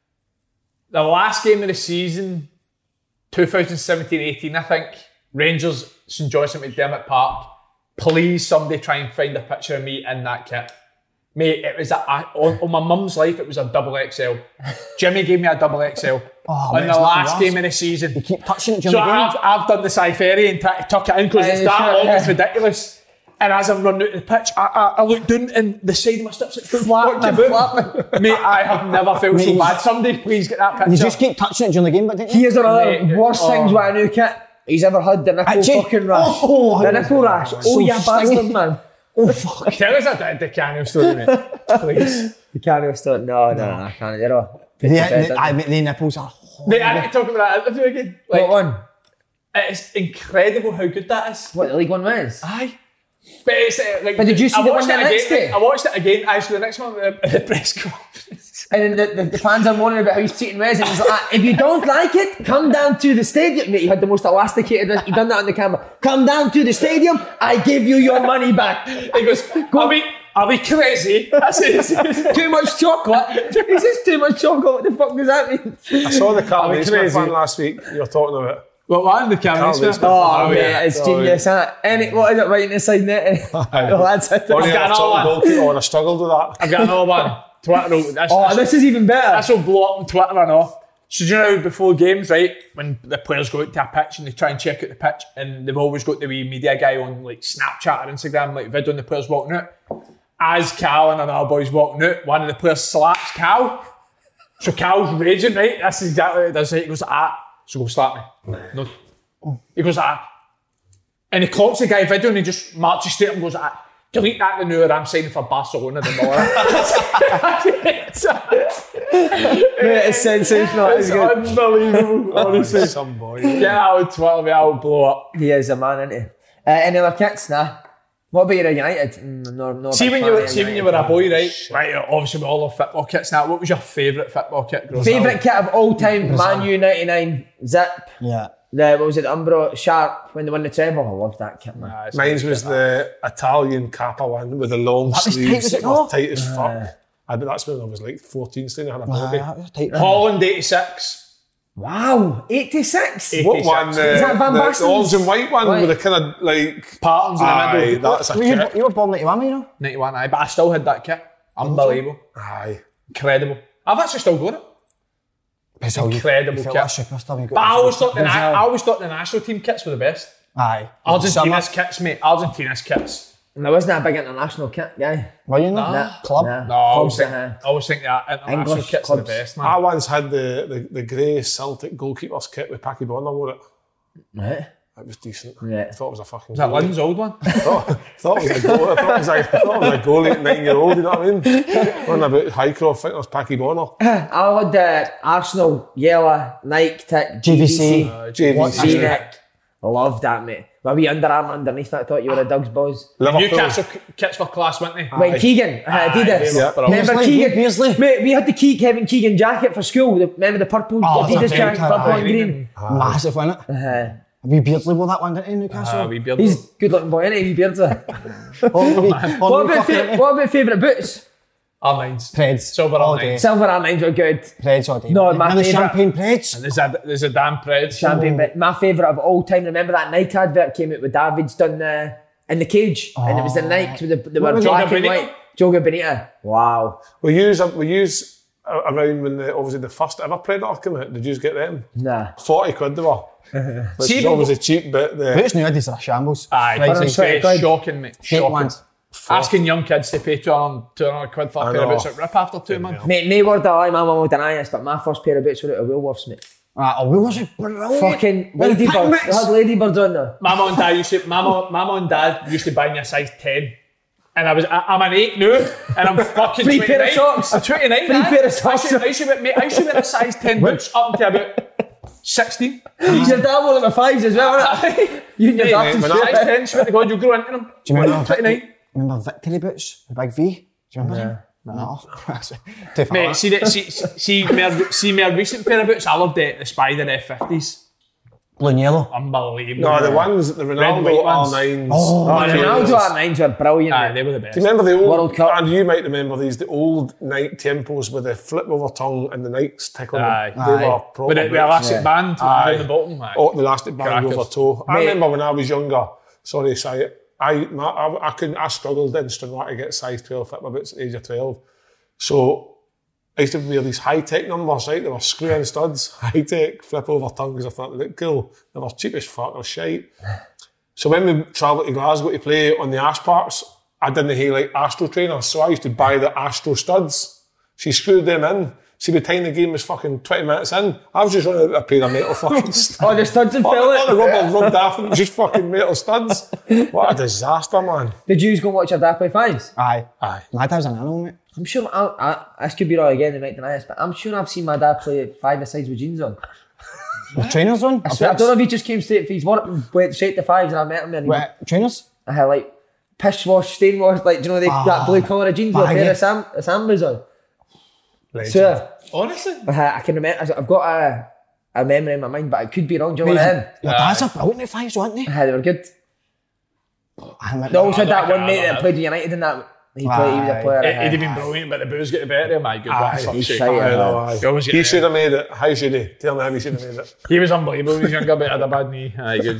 The last game of the season, twenty seventeen eighteen, I think, Rangers, St John's at McDermott Park. Please, somebody try and find a picture of me in that kit. Mate, it was a, a, on, on my mum's life, it was a double X L. Jimmy gave me a double X L Oh, on mate, the it's not last worse. game of the season. You keep touching it during So the game. I've, I've done the Cypheri and t- tuck it in because it's Aye, that sure, long, yeah. it's ridiculous. And as I'm running out the pitch, I, I, I look down and the side of my strip's like Flapping, flapping. Mate, I have never felt Mate, so you- bad. Somebody please get that picture. You just keep touching it during the game, but didn't you? Here's another Mate, worst oh. things with a new kit he's ever had, the nipple Actually, fucking rash. oh, the oh, nipple rash. so Oh, you stingy. bastard, man. Oh, fuck. Tell us that the Canio story, mate. Please. You can't even start. No, no, no, I can't. They're all... The, the, I mean, the nipples are horrible. Mate, I need to talk about that interview again. Like, What one? it's incredible how good that is. What, the League One wins? Aye. But, it's, uh, like, But did you see I the watched one it the next again. day? I watched it again. Actually, the next one, the, the press conference. And then the, the, the fans are moaning about how he's treating Wes, and he's like, ah, if you don't like it, come down to the stadium. Mate, he had the most elasticated, he done that on the camera. Come down to the stadium, I give you your money back. He goes, are we, are we crazy? That's it. Too much chocolate. He says too much chocolate, what the fuck does that mean? I saw the Carl Are we Naismith crazy? one last week. You were talking about. What one? The Canio Carl Smith? Naismith. Oh, mate, yeah. it's Oh, genius, isn't it? Any, what is it, right inside net? Oh, that's it. Only I've got I another one. goalkeeper and I struggled with that. I've got another one. Twitter. will- This, Oh, this, this is even better. this will blow up on Twitter, I know. So do you know before games, right, when the players go out to a pitch and they try and check out the pitch, and they've always got the wee media guy on like Snapchat or Instagram, like videoing the players walking out. As Cal and another boy's walking out, one of the players slaps Cal. So Cal's raging, right? That's exactly what it does. Right? He goes, ah, so go slap me. No. He goes, ah. And he clocks the guy video and he just marches straight up and goes, ah, delete that the new or I'm signing for Barcelona tomorrow. Mate, it's sensational. It's It's good. unbelievable, honestly. Some boy. Get out of Twitter, mate, I'll blow up. He is a man, isn't he? Uh, any other kits? Nah. What about your United? Mm, no, no See big when fan you of see when you United. were a boy, right? Right, obviously we all have football kits now. What was your favourite football kit growing Favourite up? kit of all time, Man U ninety-nine, Zip. Yeah. The, what was it, Umbro, Sharp, when they won the treble. I loved that kit, man. Nah, it's Mine not was good, the Italian Kappa one with the long was tight, sleeves was it that were not? tight as fuck. I bet that's when I was like fourteen, still had a Ah, bobby. that was tight. Holland eighty-six. Wow, eighty-six. Eight- What one? The, Is that Van the, the Basten's? orange and white one Right. with the kind of like Patterns in the Aye, middle. that's a Were you, kit. you were born ninety-one, you know? ninety-one, aye, but I still had that kit. Unbelievable. Aye. Incredible. I've actually still got it. It's all you- Incredible you feel kit. like a superstar when you got But I it. always thought the na- Brazil. I always thought the national team kits were the best. Aye. Argentina's kits, mate. Argentina's kits. And I wasn't a big international kit guy. Were you not? Nah. Club? Nah. No, I always Clubs, think, uh-huh. I always think that international English kits are the clubs. best, I man. once had the, the, the grey Celtic goalkeeper's kit with Packy Bonner wore it. Right. It was decent. Yeah. I thought it was a fucking Is that goalie. Lynn's old one? I thought, thought it was a goal. I thought it was a, I thought it was a goalie at nine year old, you know what I mean? One about Highcroft, I think it was Packy Bonner. I had the Arsenal, yellow, Nike tech, G V C. Uh, J V C. V-neck. Loved that, mate. My wee underarm underneath that, I thought you were a Doug's boys. Liverpool. Newcastle k- kits were class, weren't they? When Keegan, uh, Aye, Adidas. they were brilliant. Remember Beardsley, Keegan? Beardsley. Mate, we had the Key, Kevin Keegan jacket for school. The, remember the purple Oh, Adidas that's a jacket, big purple tie. and green. Massive, wasn't it? Uh, Wee Beardsley wore that one, didn't he, Newcastle? Ah, we built he's a good looking boy, isn't he? Wee Beardsley. Oh, wee- oh, what, wee about fucking- fa- what about favourite boots? R nines. Preds. Silver all R nines. day. Silver R nines were good. Preds all day. No, my and the favourite- champagne Preds. And there's a, there's a damn Preds. Champagne, but my favourite of all time. Remember that Nike advert came out with David's done the in the cage, and it was the Nike with the they What were was it? black and Joga white. Joga Bonito. Wow. We use we use uh, around when the, obviously the first ever Predator came out. Did you get them? Nah. Forty quid they were. Which See, is obviously cheap, but the Boots nowadays are a shambles. Aye, Prices. it's it's shocking, mate. Fake Shocking. ones. Asking young kids to pay two hundred quid for I a pair of know. boots at rip after two months. Mate, no word of lie, my mum will deny this, but my first pair of boots were out of Woolworths, mate. Ah, oh, we was it brilliant. Fucking With the ladybirds. picnics. They had ladybirds on there. My mum and dad used to, my mum, my mum and dad used to buy me a size ten. And I was, I, I'm an eight now, and I'm fucking Free pair of twenty-nine. socks. I'm twenty-nine. Free man. pair of socks. I used, to, I used to wear, mate, I used to wear a size ten boots up until about sixteen. Your dad wore them at fives as well, wasn't You and your Mate, dad mate, to when share I size it. ten, swear to God, you'll grow into them. Do you remember, twenty-nine? remember Victory boots? The big V? Do you remember them? No. Too far. Mate, see, the, see, see, my, see my recent pair of boots, I loved the, the Spider F fifties. Blue and yellow. Unbelievable. no, the ones the Red, Ronaldo white R ones. nines. Oh, the the Pumas. Ronaldo R nines were brilliant. Aye, mate. they were the best. Do you remember the old World Cup. And you might remember these, the old Nike Tempos with the flip over tongue and the Nikes tickling Aye. them. They Aye. were proper With the, the boots. elastic Yeah. band Aye. down the bottom. Aye. Oh, the elastic band Crackers. over toe. I Mate. remember when I was younger. Sorry to say it. I my, I, I couldn't. I struggled in Stranraer to get size twelve fit my boots at the age of twelve. So I used to wear these high tech numbers. Right, they were screw-in studs, high tech, flip over tongue because I thought they looked cool. They were cheap as fuck. They were shite. So when we travelled to Glasgow to play on the Ash Parks, I didn't have like Astro trainers, so I used to buy the Astro studs. She screwed them in. See, by the time the game was fucking twenty minutes in, I was just running out a pair of metal fucking studs. Oh, the studs and All fell the, all the it. rubber rubbed off and it was just fucking metal studs. What a disaster, man. Did you go and watch your dad play fives? Aye. Aye. My dad was an animal, mate. I'm sure, I, I, this could be wrong again, they might deny this, but I'm sure I've seen my dad play five asides with jeans on. With trainers on? I, swear, I don't know if he just came straight for his work and went straight to fives and I met him and he What, trainers? I had like piss wash, stain wash, like, do you know they, that blue colour of jeans with a baggy. pair of Sam, of Sambas on? Legend. So, Honestly? I, I can remember, I've got a, a memory in my mind, but it could be wrong. Do you know what I mean? Your dads are brilliant at fives, weren't they? Aye, they were good. I remember They always had that like one that, mate I that love played with United in that. He, played, he was a Aye. player. It, aye. he'd have been brilliant, but the booze get the better of my good Aye, fuck's he's sake. shite, I aye. know, aye. You always get He the- should have made it. How should he? Tell me how he should have made it. He was unbelievable when he was younger, but had a bad knee. Aye, good.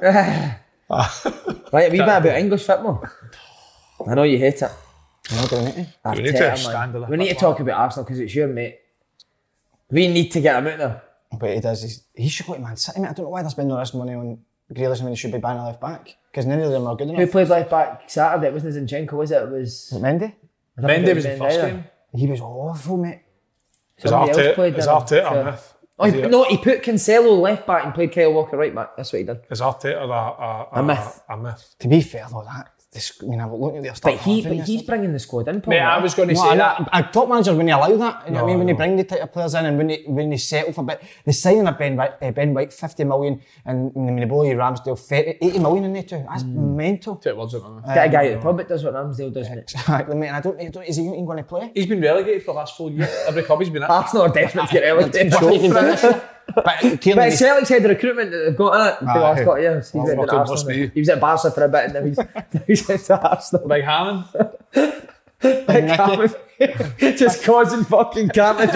Right, a wee bit about English football. I know you hate it. No, don't need to. We need Arteta, to man. stand We need to talk about Arsenal because it's your mate. We need to get him out there. But he does. He's, he should go to Man City, mate. I don't know why they're spending all this money on Grealish when he should be buying a left back. Because none of them are good Who enough. played left back Saturday? It wasn't Zinchenko, was it? It was. Is it Mendy? I don't think Mendy it was the Mendy first either. game. He was awful, mate. Is Somebody else Arteta, played, is didn't he? Arteta Sure. a myth? Oh, Is he, he- no, he put Cancelo left back and played Kyle Walker right back. That's what he done. Is Arteta a, a, A myth. A, a myth. To be fair though, that this, I mean, I'm looking at their But start. he, but he's bringing the squad in, Paul. Mate, I was going to No, say I that. know, a top manager when you allow that, you know what I mean? When No, you bring the type of players in and when they when they settle for a bit, the signing of Ben White, uh, Ben White, fifty million, and I mean the boy Ramsdale, thirty, eighty million in there too. That's mental. Take words out of my mouth. Get a guy at the pub that does what Ramsdale does, mate. Exactly, mate. And I don't, I don't is he even going to play? He's been relegated for the last four years. Every club he's been at. Arsenal are desperate to get relegated. Sure, he can do this. But But clearly, Celtic's had the recruitment that they've got in it for the Aye. last couple of years. He's Well, went to fucking must Arsenal. be. He was at Barca for a bit and now he's, now he's at Arsenal. Big Hammond. Like Cameron, just causing fucking carnage.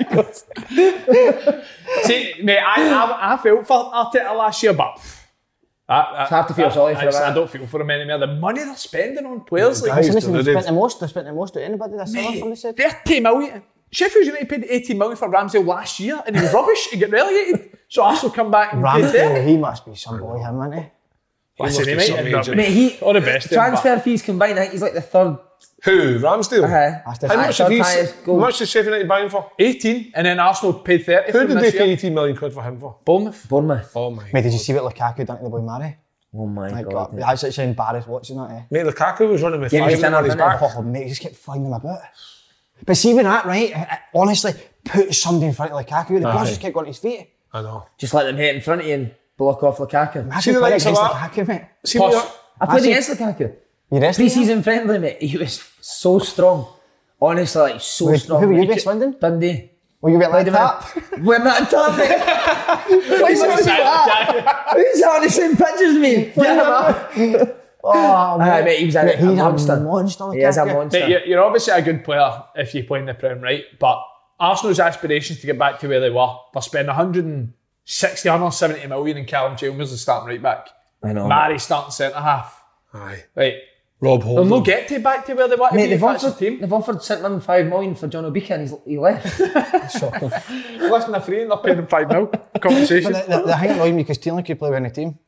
See, mate, I, I, I felt for Arteta last year, but I, I, It's hard to feel sorry for I, him, I eh? don't feel for him anymore. The money they're spending on players, like Guys, listen, they they've did. spent the most. They've spent the most of anybody this summer. Somebody said. thirty million. Sheffield United paid eighty million for Ramsdale last year, and he was rubbish and get relegated. So Arsenal come back and paid Ramsdale, thirty. he must be some boy, him, isn't he? Listen, he must might be end up- some Mate, he All the best. to him, but- transfer fees combined. I think he's like the third. Who? Ramsdale? Uh, That's How the- much third did he? highest How goal. much did Sheffield United buy him for? eighteen, and then Arsenal paid thirty. Who for him did they this pay year. eighteen million quid for him for? Bournemouth. Bournemouth. Oh my. Mate, did you see what Lukaku done to the boy Murray? Oh my My god. God, that's actually embarrassed watching that. Eh? Mate, Lukaku was running with Yeah, five he's men on his done back. Oh, mate, he just kept flying them about. But see, with that, right, I- I- honestly, put somebody in front of Lukaku, the ball just kept going to his feet. I know. Just let them hit in front of you and block off Lukaku. Imagine See the playing likes of against that? Lukaku, mate. See Plus- what? I played Actually- against Lukaku. You wrestling? Pre-season friendly, mate. He was so strong. Honestly, like so Who- strong. who were you He with, could- Swindon? Dundee. Will you get like Played him that? in- We're not done, mate. Who's that? Who's that on the same pitch as me? Get him up. Oh, mate, mate, he was a, mate, a he's monster. a monster. He is a monster. Mate, you're, you're obviously a good player if you play in the Prem, right? But Arsenal's aspirations to get back to where they were, they're spending one hundred sixty, one hundred seventy million in Callum Chalmers is starting right back. I know. Mary starting centre half. Aye. Right. Rob They'll Holding. not get to back to where they want to Mate, be they've if that's the offered, team. they've offered Saint Mirren five million for John O'Beacon and he's, he left. Shocking. Listen, they're free and they're paying him five mil. Compensation. But the, the, the thing annoyed me because Taylor could play with any team.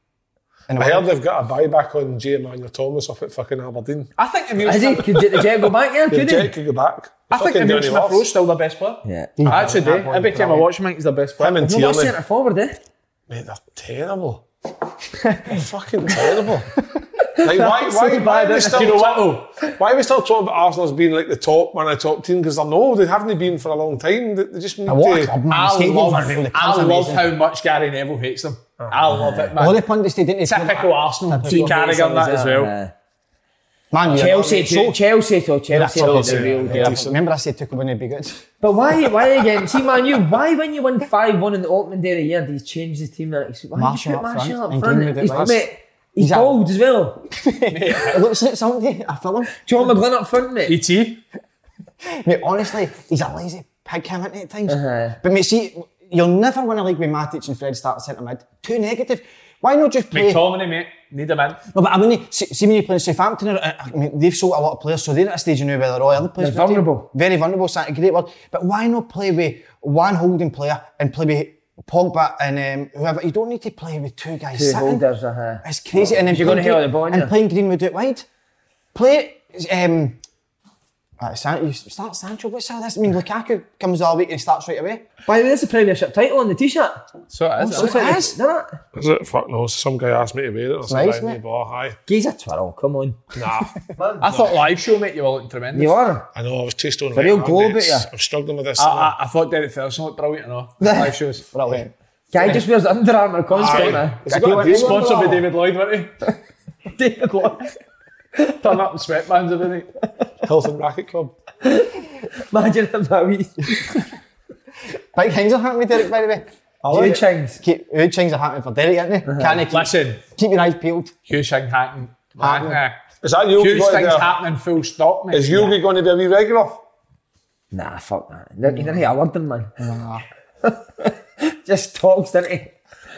I heard they've got a buyback on J. Emmanuel Thomas up at fucking Aberdeen. I think Emile Is he, Smith, could the Jet go back there? The Could Jet he? could go back. I think Fucking Emile Danny Smith Ross. Rowe's still their best player. Yeah. I actually do. Every time I watch him, I think he's their best player. Him and No more Tierney. centre forward, eh? Mate, they're terrible. They're fucking terrible. Like, why, So why, why, bad, are we isn't it? still Do you know what talk- why are we still talking about Arsenal as being like the top one of the top team? Because they're no, they haven't been for a long time. They, they just need I what a to. club, man. I Stadium love, are really- I club's love amazing. how much Gary Neville hates them. I love it, man. All the pundits they didn't. Typical Arsenal. Typical. G Carragher that as well. Uh, Man, you're Chelsea, not- too. Chelsea, too. Chelsea, That's are Chelsea, the real yeah. deal. Remember I said Tuchel wouldn't be good. But why, why again? See, man, you why when you win five one in the opening day of the year, do you change the team? Why Marshall do you up put Marshall front up and front? Greenwood at He's, last. mate, he's, He's a- bald as well. It looks like somebody, a film. John McGlynn up front, mate. E T. Mate, honestly, he's a lazy pig him at times. Uh-huh. But mate, see, you'll never win a league with Matic and Fred start centre mid. Too negative. Why not just play? McTominay, mate. Need him in. No, but I mean, see, see when you play in Southampton, I I mean, they've sold a lot of players, so they're at a stage now where they're all other players. They're vulnerable. Very vulnerable, that's a great word. But why not play with one holding player and play with Pogba and um, whoever? You don't need to play with two guys Two sitting. holders, uh-huh. It's crazy. And then You're gonna playing hit all the ball, and yeah. playing Greenwood out wide. Play. Um, uh, San, you start Sancho. What's that? This? I mean, Lukaku comes all week and he starts right away. By the way, there's a Premiership title on the t-shirt. So it is. So isn't it? it is. Isn't it? Is it? Fuck no. Some guy asked me to wear it or something. Nice, mate. Oh, hi. He's a twirl, come on. Nah. I thought live show, mate, you were looking tremendous. You are. I know, I was too stoned. a real glow about you. I'm struggling with this. I, I, I thought Derek Ferguson looked brilliant, you know. Live shows. Brilliant. Guy just wears Under Armour constantly, Aye. man. Has he got a Aye. deal Sponsored with by them? David Lloyd, weren't he? David Lloyd. Turn up in sweatbands every night. Health and Racket Club. Imagine him that wee. Big things are happening with Derek, by the way. Huge things. Keep, huge things are happening for Derek, aren't they? Can't he keep, Listen, keep your eyes peeled? huge thing happening. Happening. Is that you? Huge going things to be happening full stop, a, mate. is Yogi going to be a wee regular? Nah, fuck that. He didn't hit a word in, man. Just talks, didn't he?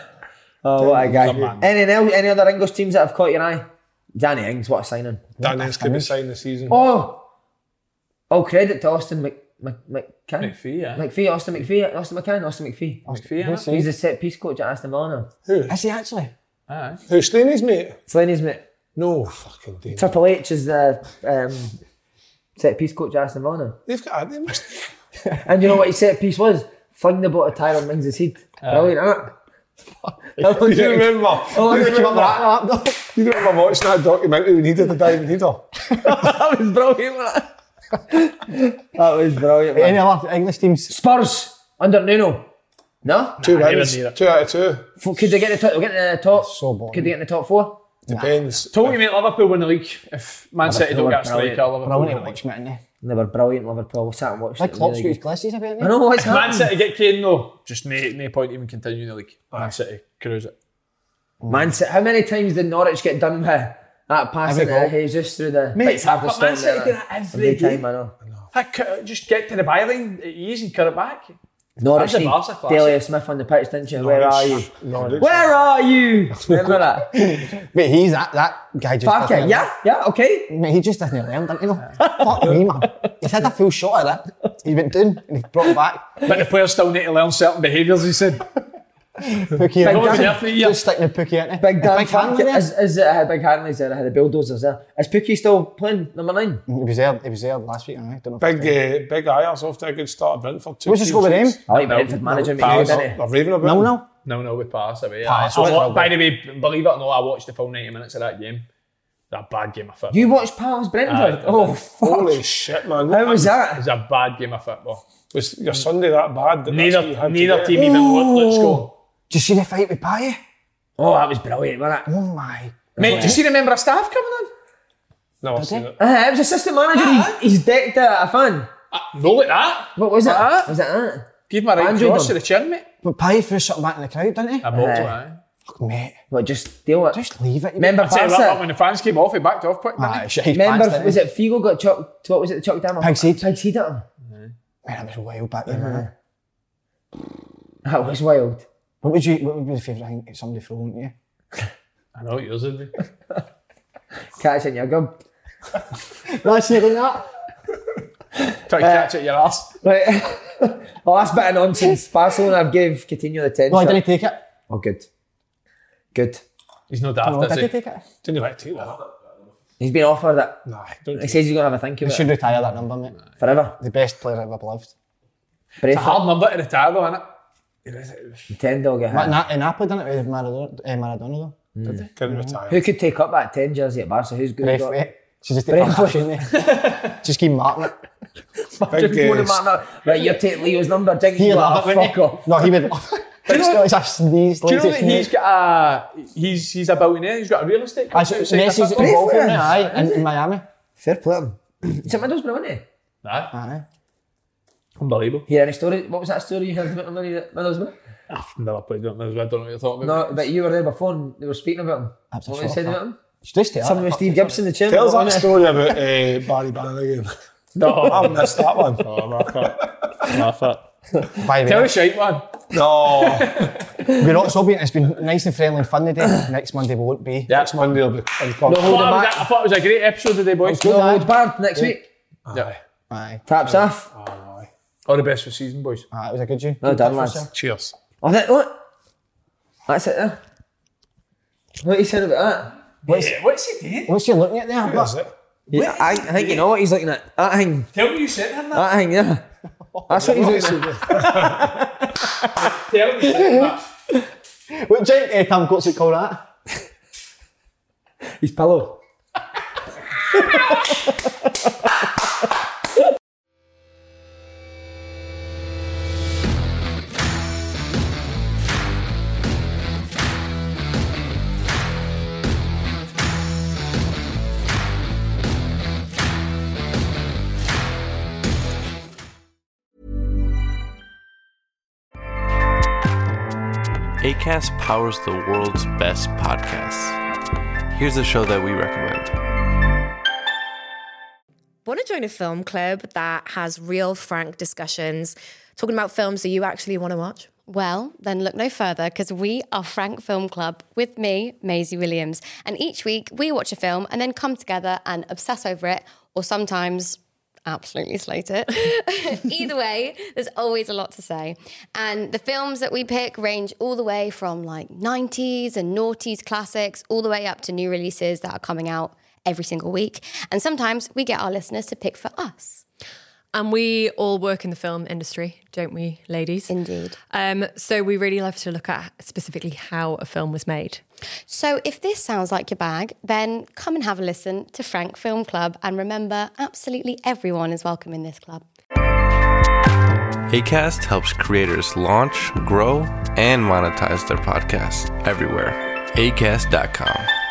Oh, what a guy. Any, else, any other English teams that have caught your eye? Danny Ings, what a signing. Dan Ings could be signed this season. Oh! All credit to Austin Mc, Mc, McCann. McPhee, yeah. McPhee, Austin McPhee, Austin McCann, Austin McPhee. McPhee, yeah. Who's he? He's a set piece coach at Aston Villa. Who? Is he actually? Aye. Who? Slaney's mate? Slaney's mate. No fucking deal. Triple H is the um, set piece coach at Aston Villa. They've got. They must. And you know what his set piece was? Fling the ball to Tyrone Mings' head. Brilliant, isn't it? You do remember? Oh, you I remember remember that? that you remember watching that documentary when he did the diving heater? That was brilliant, man. That was brilliant, man. Any other English teams? Spurs under Nuno. No? Two Nah, wins, never near it. two out of two. F- Could they get the top? Get in the top? So boring. Could they get in the top four? Depends. Told you, mate, Liverpool win the league. If Man City don't get a brilliant. striker, Liverpool But I win want the to league. watch me, isn't he? They were brilliant, Liverpool. We sat and watched Like it. Klopp's really got his good. glasses about, I isn't he? know what's If Man happening. City get Kane, though, just no, no point even continuing the league. Man City cruise it. Man City. How many times did Norwich get done with that passing Every uh, goal. Jesus through the Mate, bits half the but Man stone City there, do uh, that every time, game. I know. Heck, uh, just get to the byline at ease and cut it back. Norwich That's a need Barca classic. Delia Smith on the pitch, didn't you? Where are you? Norwich. Where are you? Remember that? Mate, he's that, that guy just Farke, doesn't yeah, yeah, okay. learn. Mate, he just doesn't learn, doesn't he? No? Fuck me, man. He's had a full shot at it. He went down and he brought it back. But the players still need to learn certain behaviours, he said. Pookie Big in. Dan- there for a year. Just sticking the Pookie in it. Big Dan Big Hanley Farke. there. Is, is it uh, Big Hanley's there? I had the bulldozers there. Is Pookie still playing number nine? He was there, he was there last week, I don't know. Big, uh, big Ayers off to a good start at Brentford. Two What's the score with him? I like Brentford manager, mate. Palace. Didn't he? They're raving about No, him. no. No, no, we pass away. Pass, I, that's I, trouble. by the way, believe it or not, I watched the full ninety minutes of that game. That bad game of football. You watched Palace Brentford? Aye. Oh, fuck. Holy shit, man. How was It that? was a bad game of football. Was your Sunday that bad? That that's what you Neither, had to neither get? team even looked, let's go. Did you see the fight with Payet? Oh, that was brilliant, wasn't it? Oh my. Mate, do you see the member of staff coming on? No, I've seen it. Uh, it was assistant manager. He, he's decked out a fan. Uh, no like that. What was it? That? Was it that? Give him a right Andrew cross done. to the chin, mate. But Payet threw something back in the crowd, didn't he? A ball to Aye. it. Mate. What, just deal with it? Just leave it. Remember, I tell you Barca? what, when the fans came off, he backed off quick. Nah, didn't shit, he? he's Remember, passed was it Figo got chucked, what was it, chucked down? Pig's Head. Pig's Head at him. Man, that was wild back then, man. That was wild. What would you? What would be the favourite thing that somebody thrown at you? I know what yours would be. Catch in your gum. That's it, like that. Try to catch it your arse. Right. The last bit of nonsense. Barcelona have gave Coutinho the ten. No, I shot. didn't take it. Oh, good. Good. He's no daft, No, is did he? he take it? Didn't you want to take that? He's been offered it. Nah, don't He take says he's going to have a think He about should it. retire that number, mate. Forever. The best player I've ever lived. It's a hard number to retire, though, isn't it? ten dog. Ma- Na- in Napoli done it with Maradona, eh, Maradona though. Did they? Couldn't retire. Who could take up that ten jersey at Barca? Who's good? Braithwaite. She just did it for shouldn't they? Just keep marking it. Big, uh, Right, you take Leo's number. Jiggy, He'll have it, fuck wouldn't he? off. No, he would. It's not, it's a sneeze. Do you know lazy that he's sneeze. got a he's he's a billionaire? He's got a real estate I company said outside Messi's the football. involved in it, aye, in, in Miami. Fair play him. He's at Middlesbrough, wasn't he? Nah, Aye. unbelievable. Hear any story? What was that story you heard about him when he at Middlesbrough? I've never played with him. I don't know what you're talking about. No, but you were there before and they were speaking about him. That's a What they shock, said that. about him? Just tell Something with Steve Gibson, the chairman. Tell us that wasn't it? story about uh, Barry Bannigan. No, I missed that one. Oh, laugh it. Laugh it. By the Tell way, us shite, man. No. we're not so being. It's been nice and friendly and fun today. Next Monday we won't be. Next Monday will be No, uncomfortable. I, thought it was a, I thought it was a great episode today, boys. No holds barred next week. Yeah. Aye. Taps off. All the best for season, boys. Aye, it was a good June. Well done, lads. Cheers. Oh, that, what? That's it there. What are you saying about that? What's, What's he doing? what's he looking at there? What is it? Yeah, I, I think you know what he's looking at. That thing. Tell me you sent him that. That thing, yeah. That's what he's looking at. Tell me you sent him that. What giant uh, Tam Coates would call that? His pillow. Acast powers the world's best podcasts. Here's a show that we recommend. Want to join a film club that has real, frank discussions, talking about films that you actually want to watch? Well, then look no further, because we are Frank Film Club with me, Maisie Williams. And each week we watch a film and then come together and obsess over it, or sometimes absolutely slate it. Either way, there's always a lot to say. And the films that we pick range all the way from like nineties and noughties classics, all the way up to new releases that are coming out every single week. And sometimes we get our listeners to pick for us. And we all work in the film industry, don't we, ladies? Indeed. Um, so we really love to look at specifically how a film was made. So if this sounds like your bag, then come and have a listen to Frank Film Club. And remember, absolutely everyone is welcome in this club. Acast helps creators launch, grow, and monetize their podcasts everywhere. acast dot com.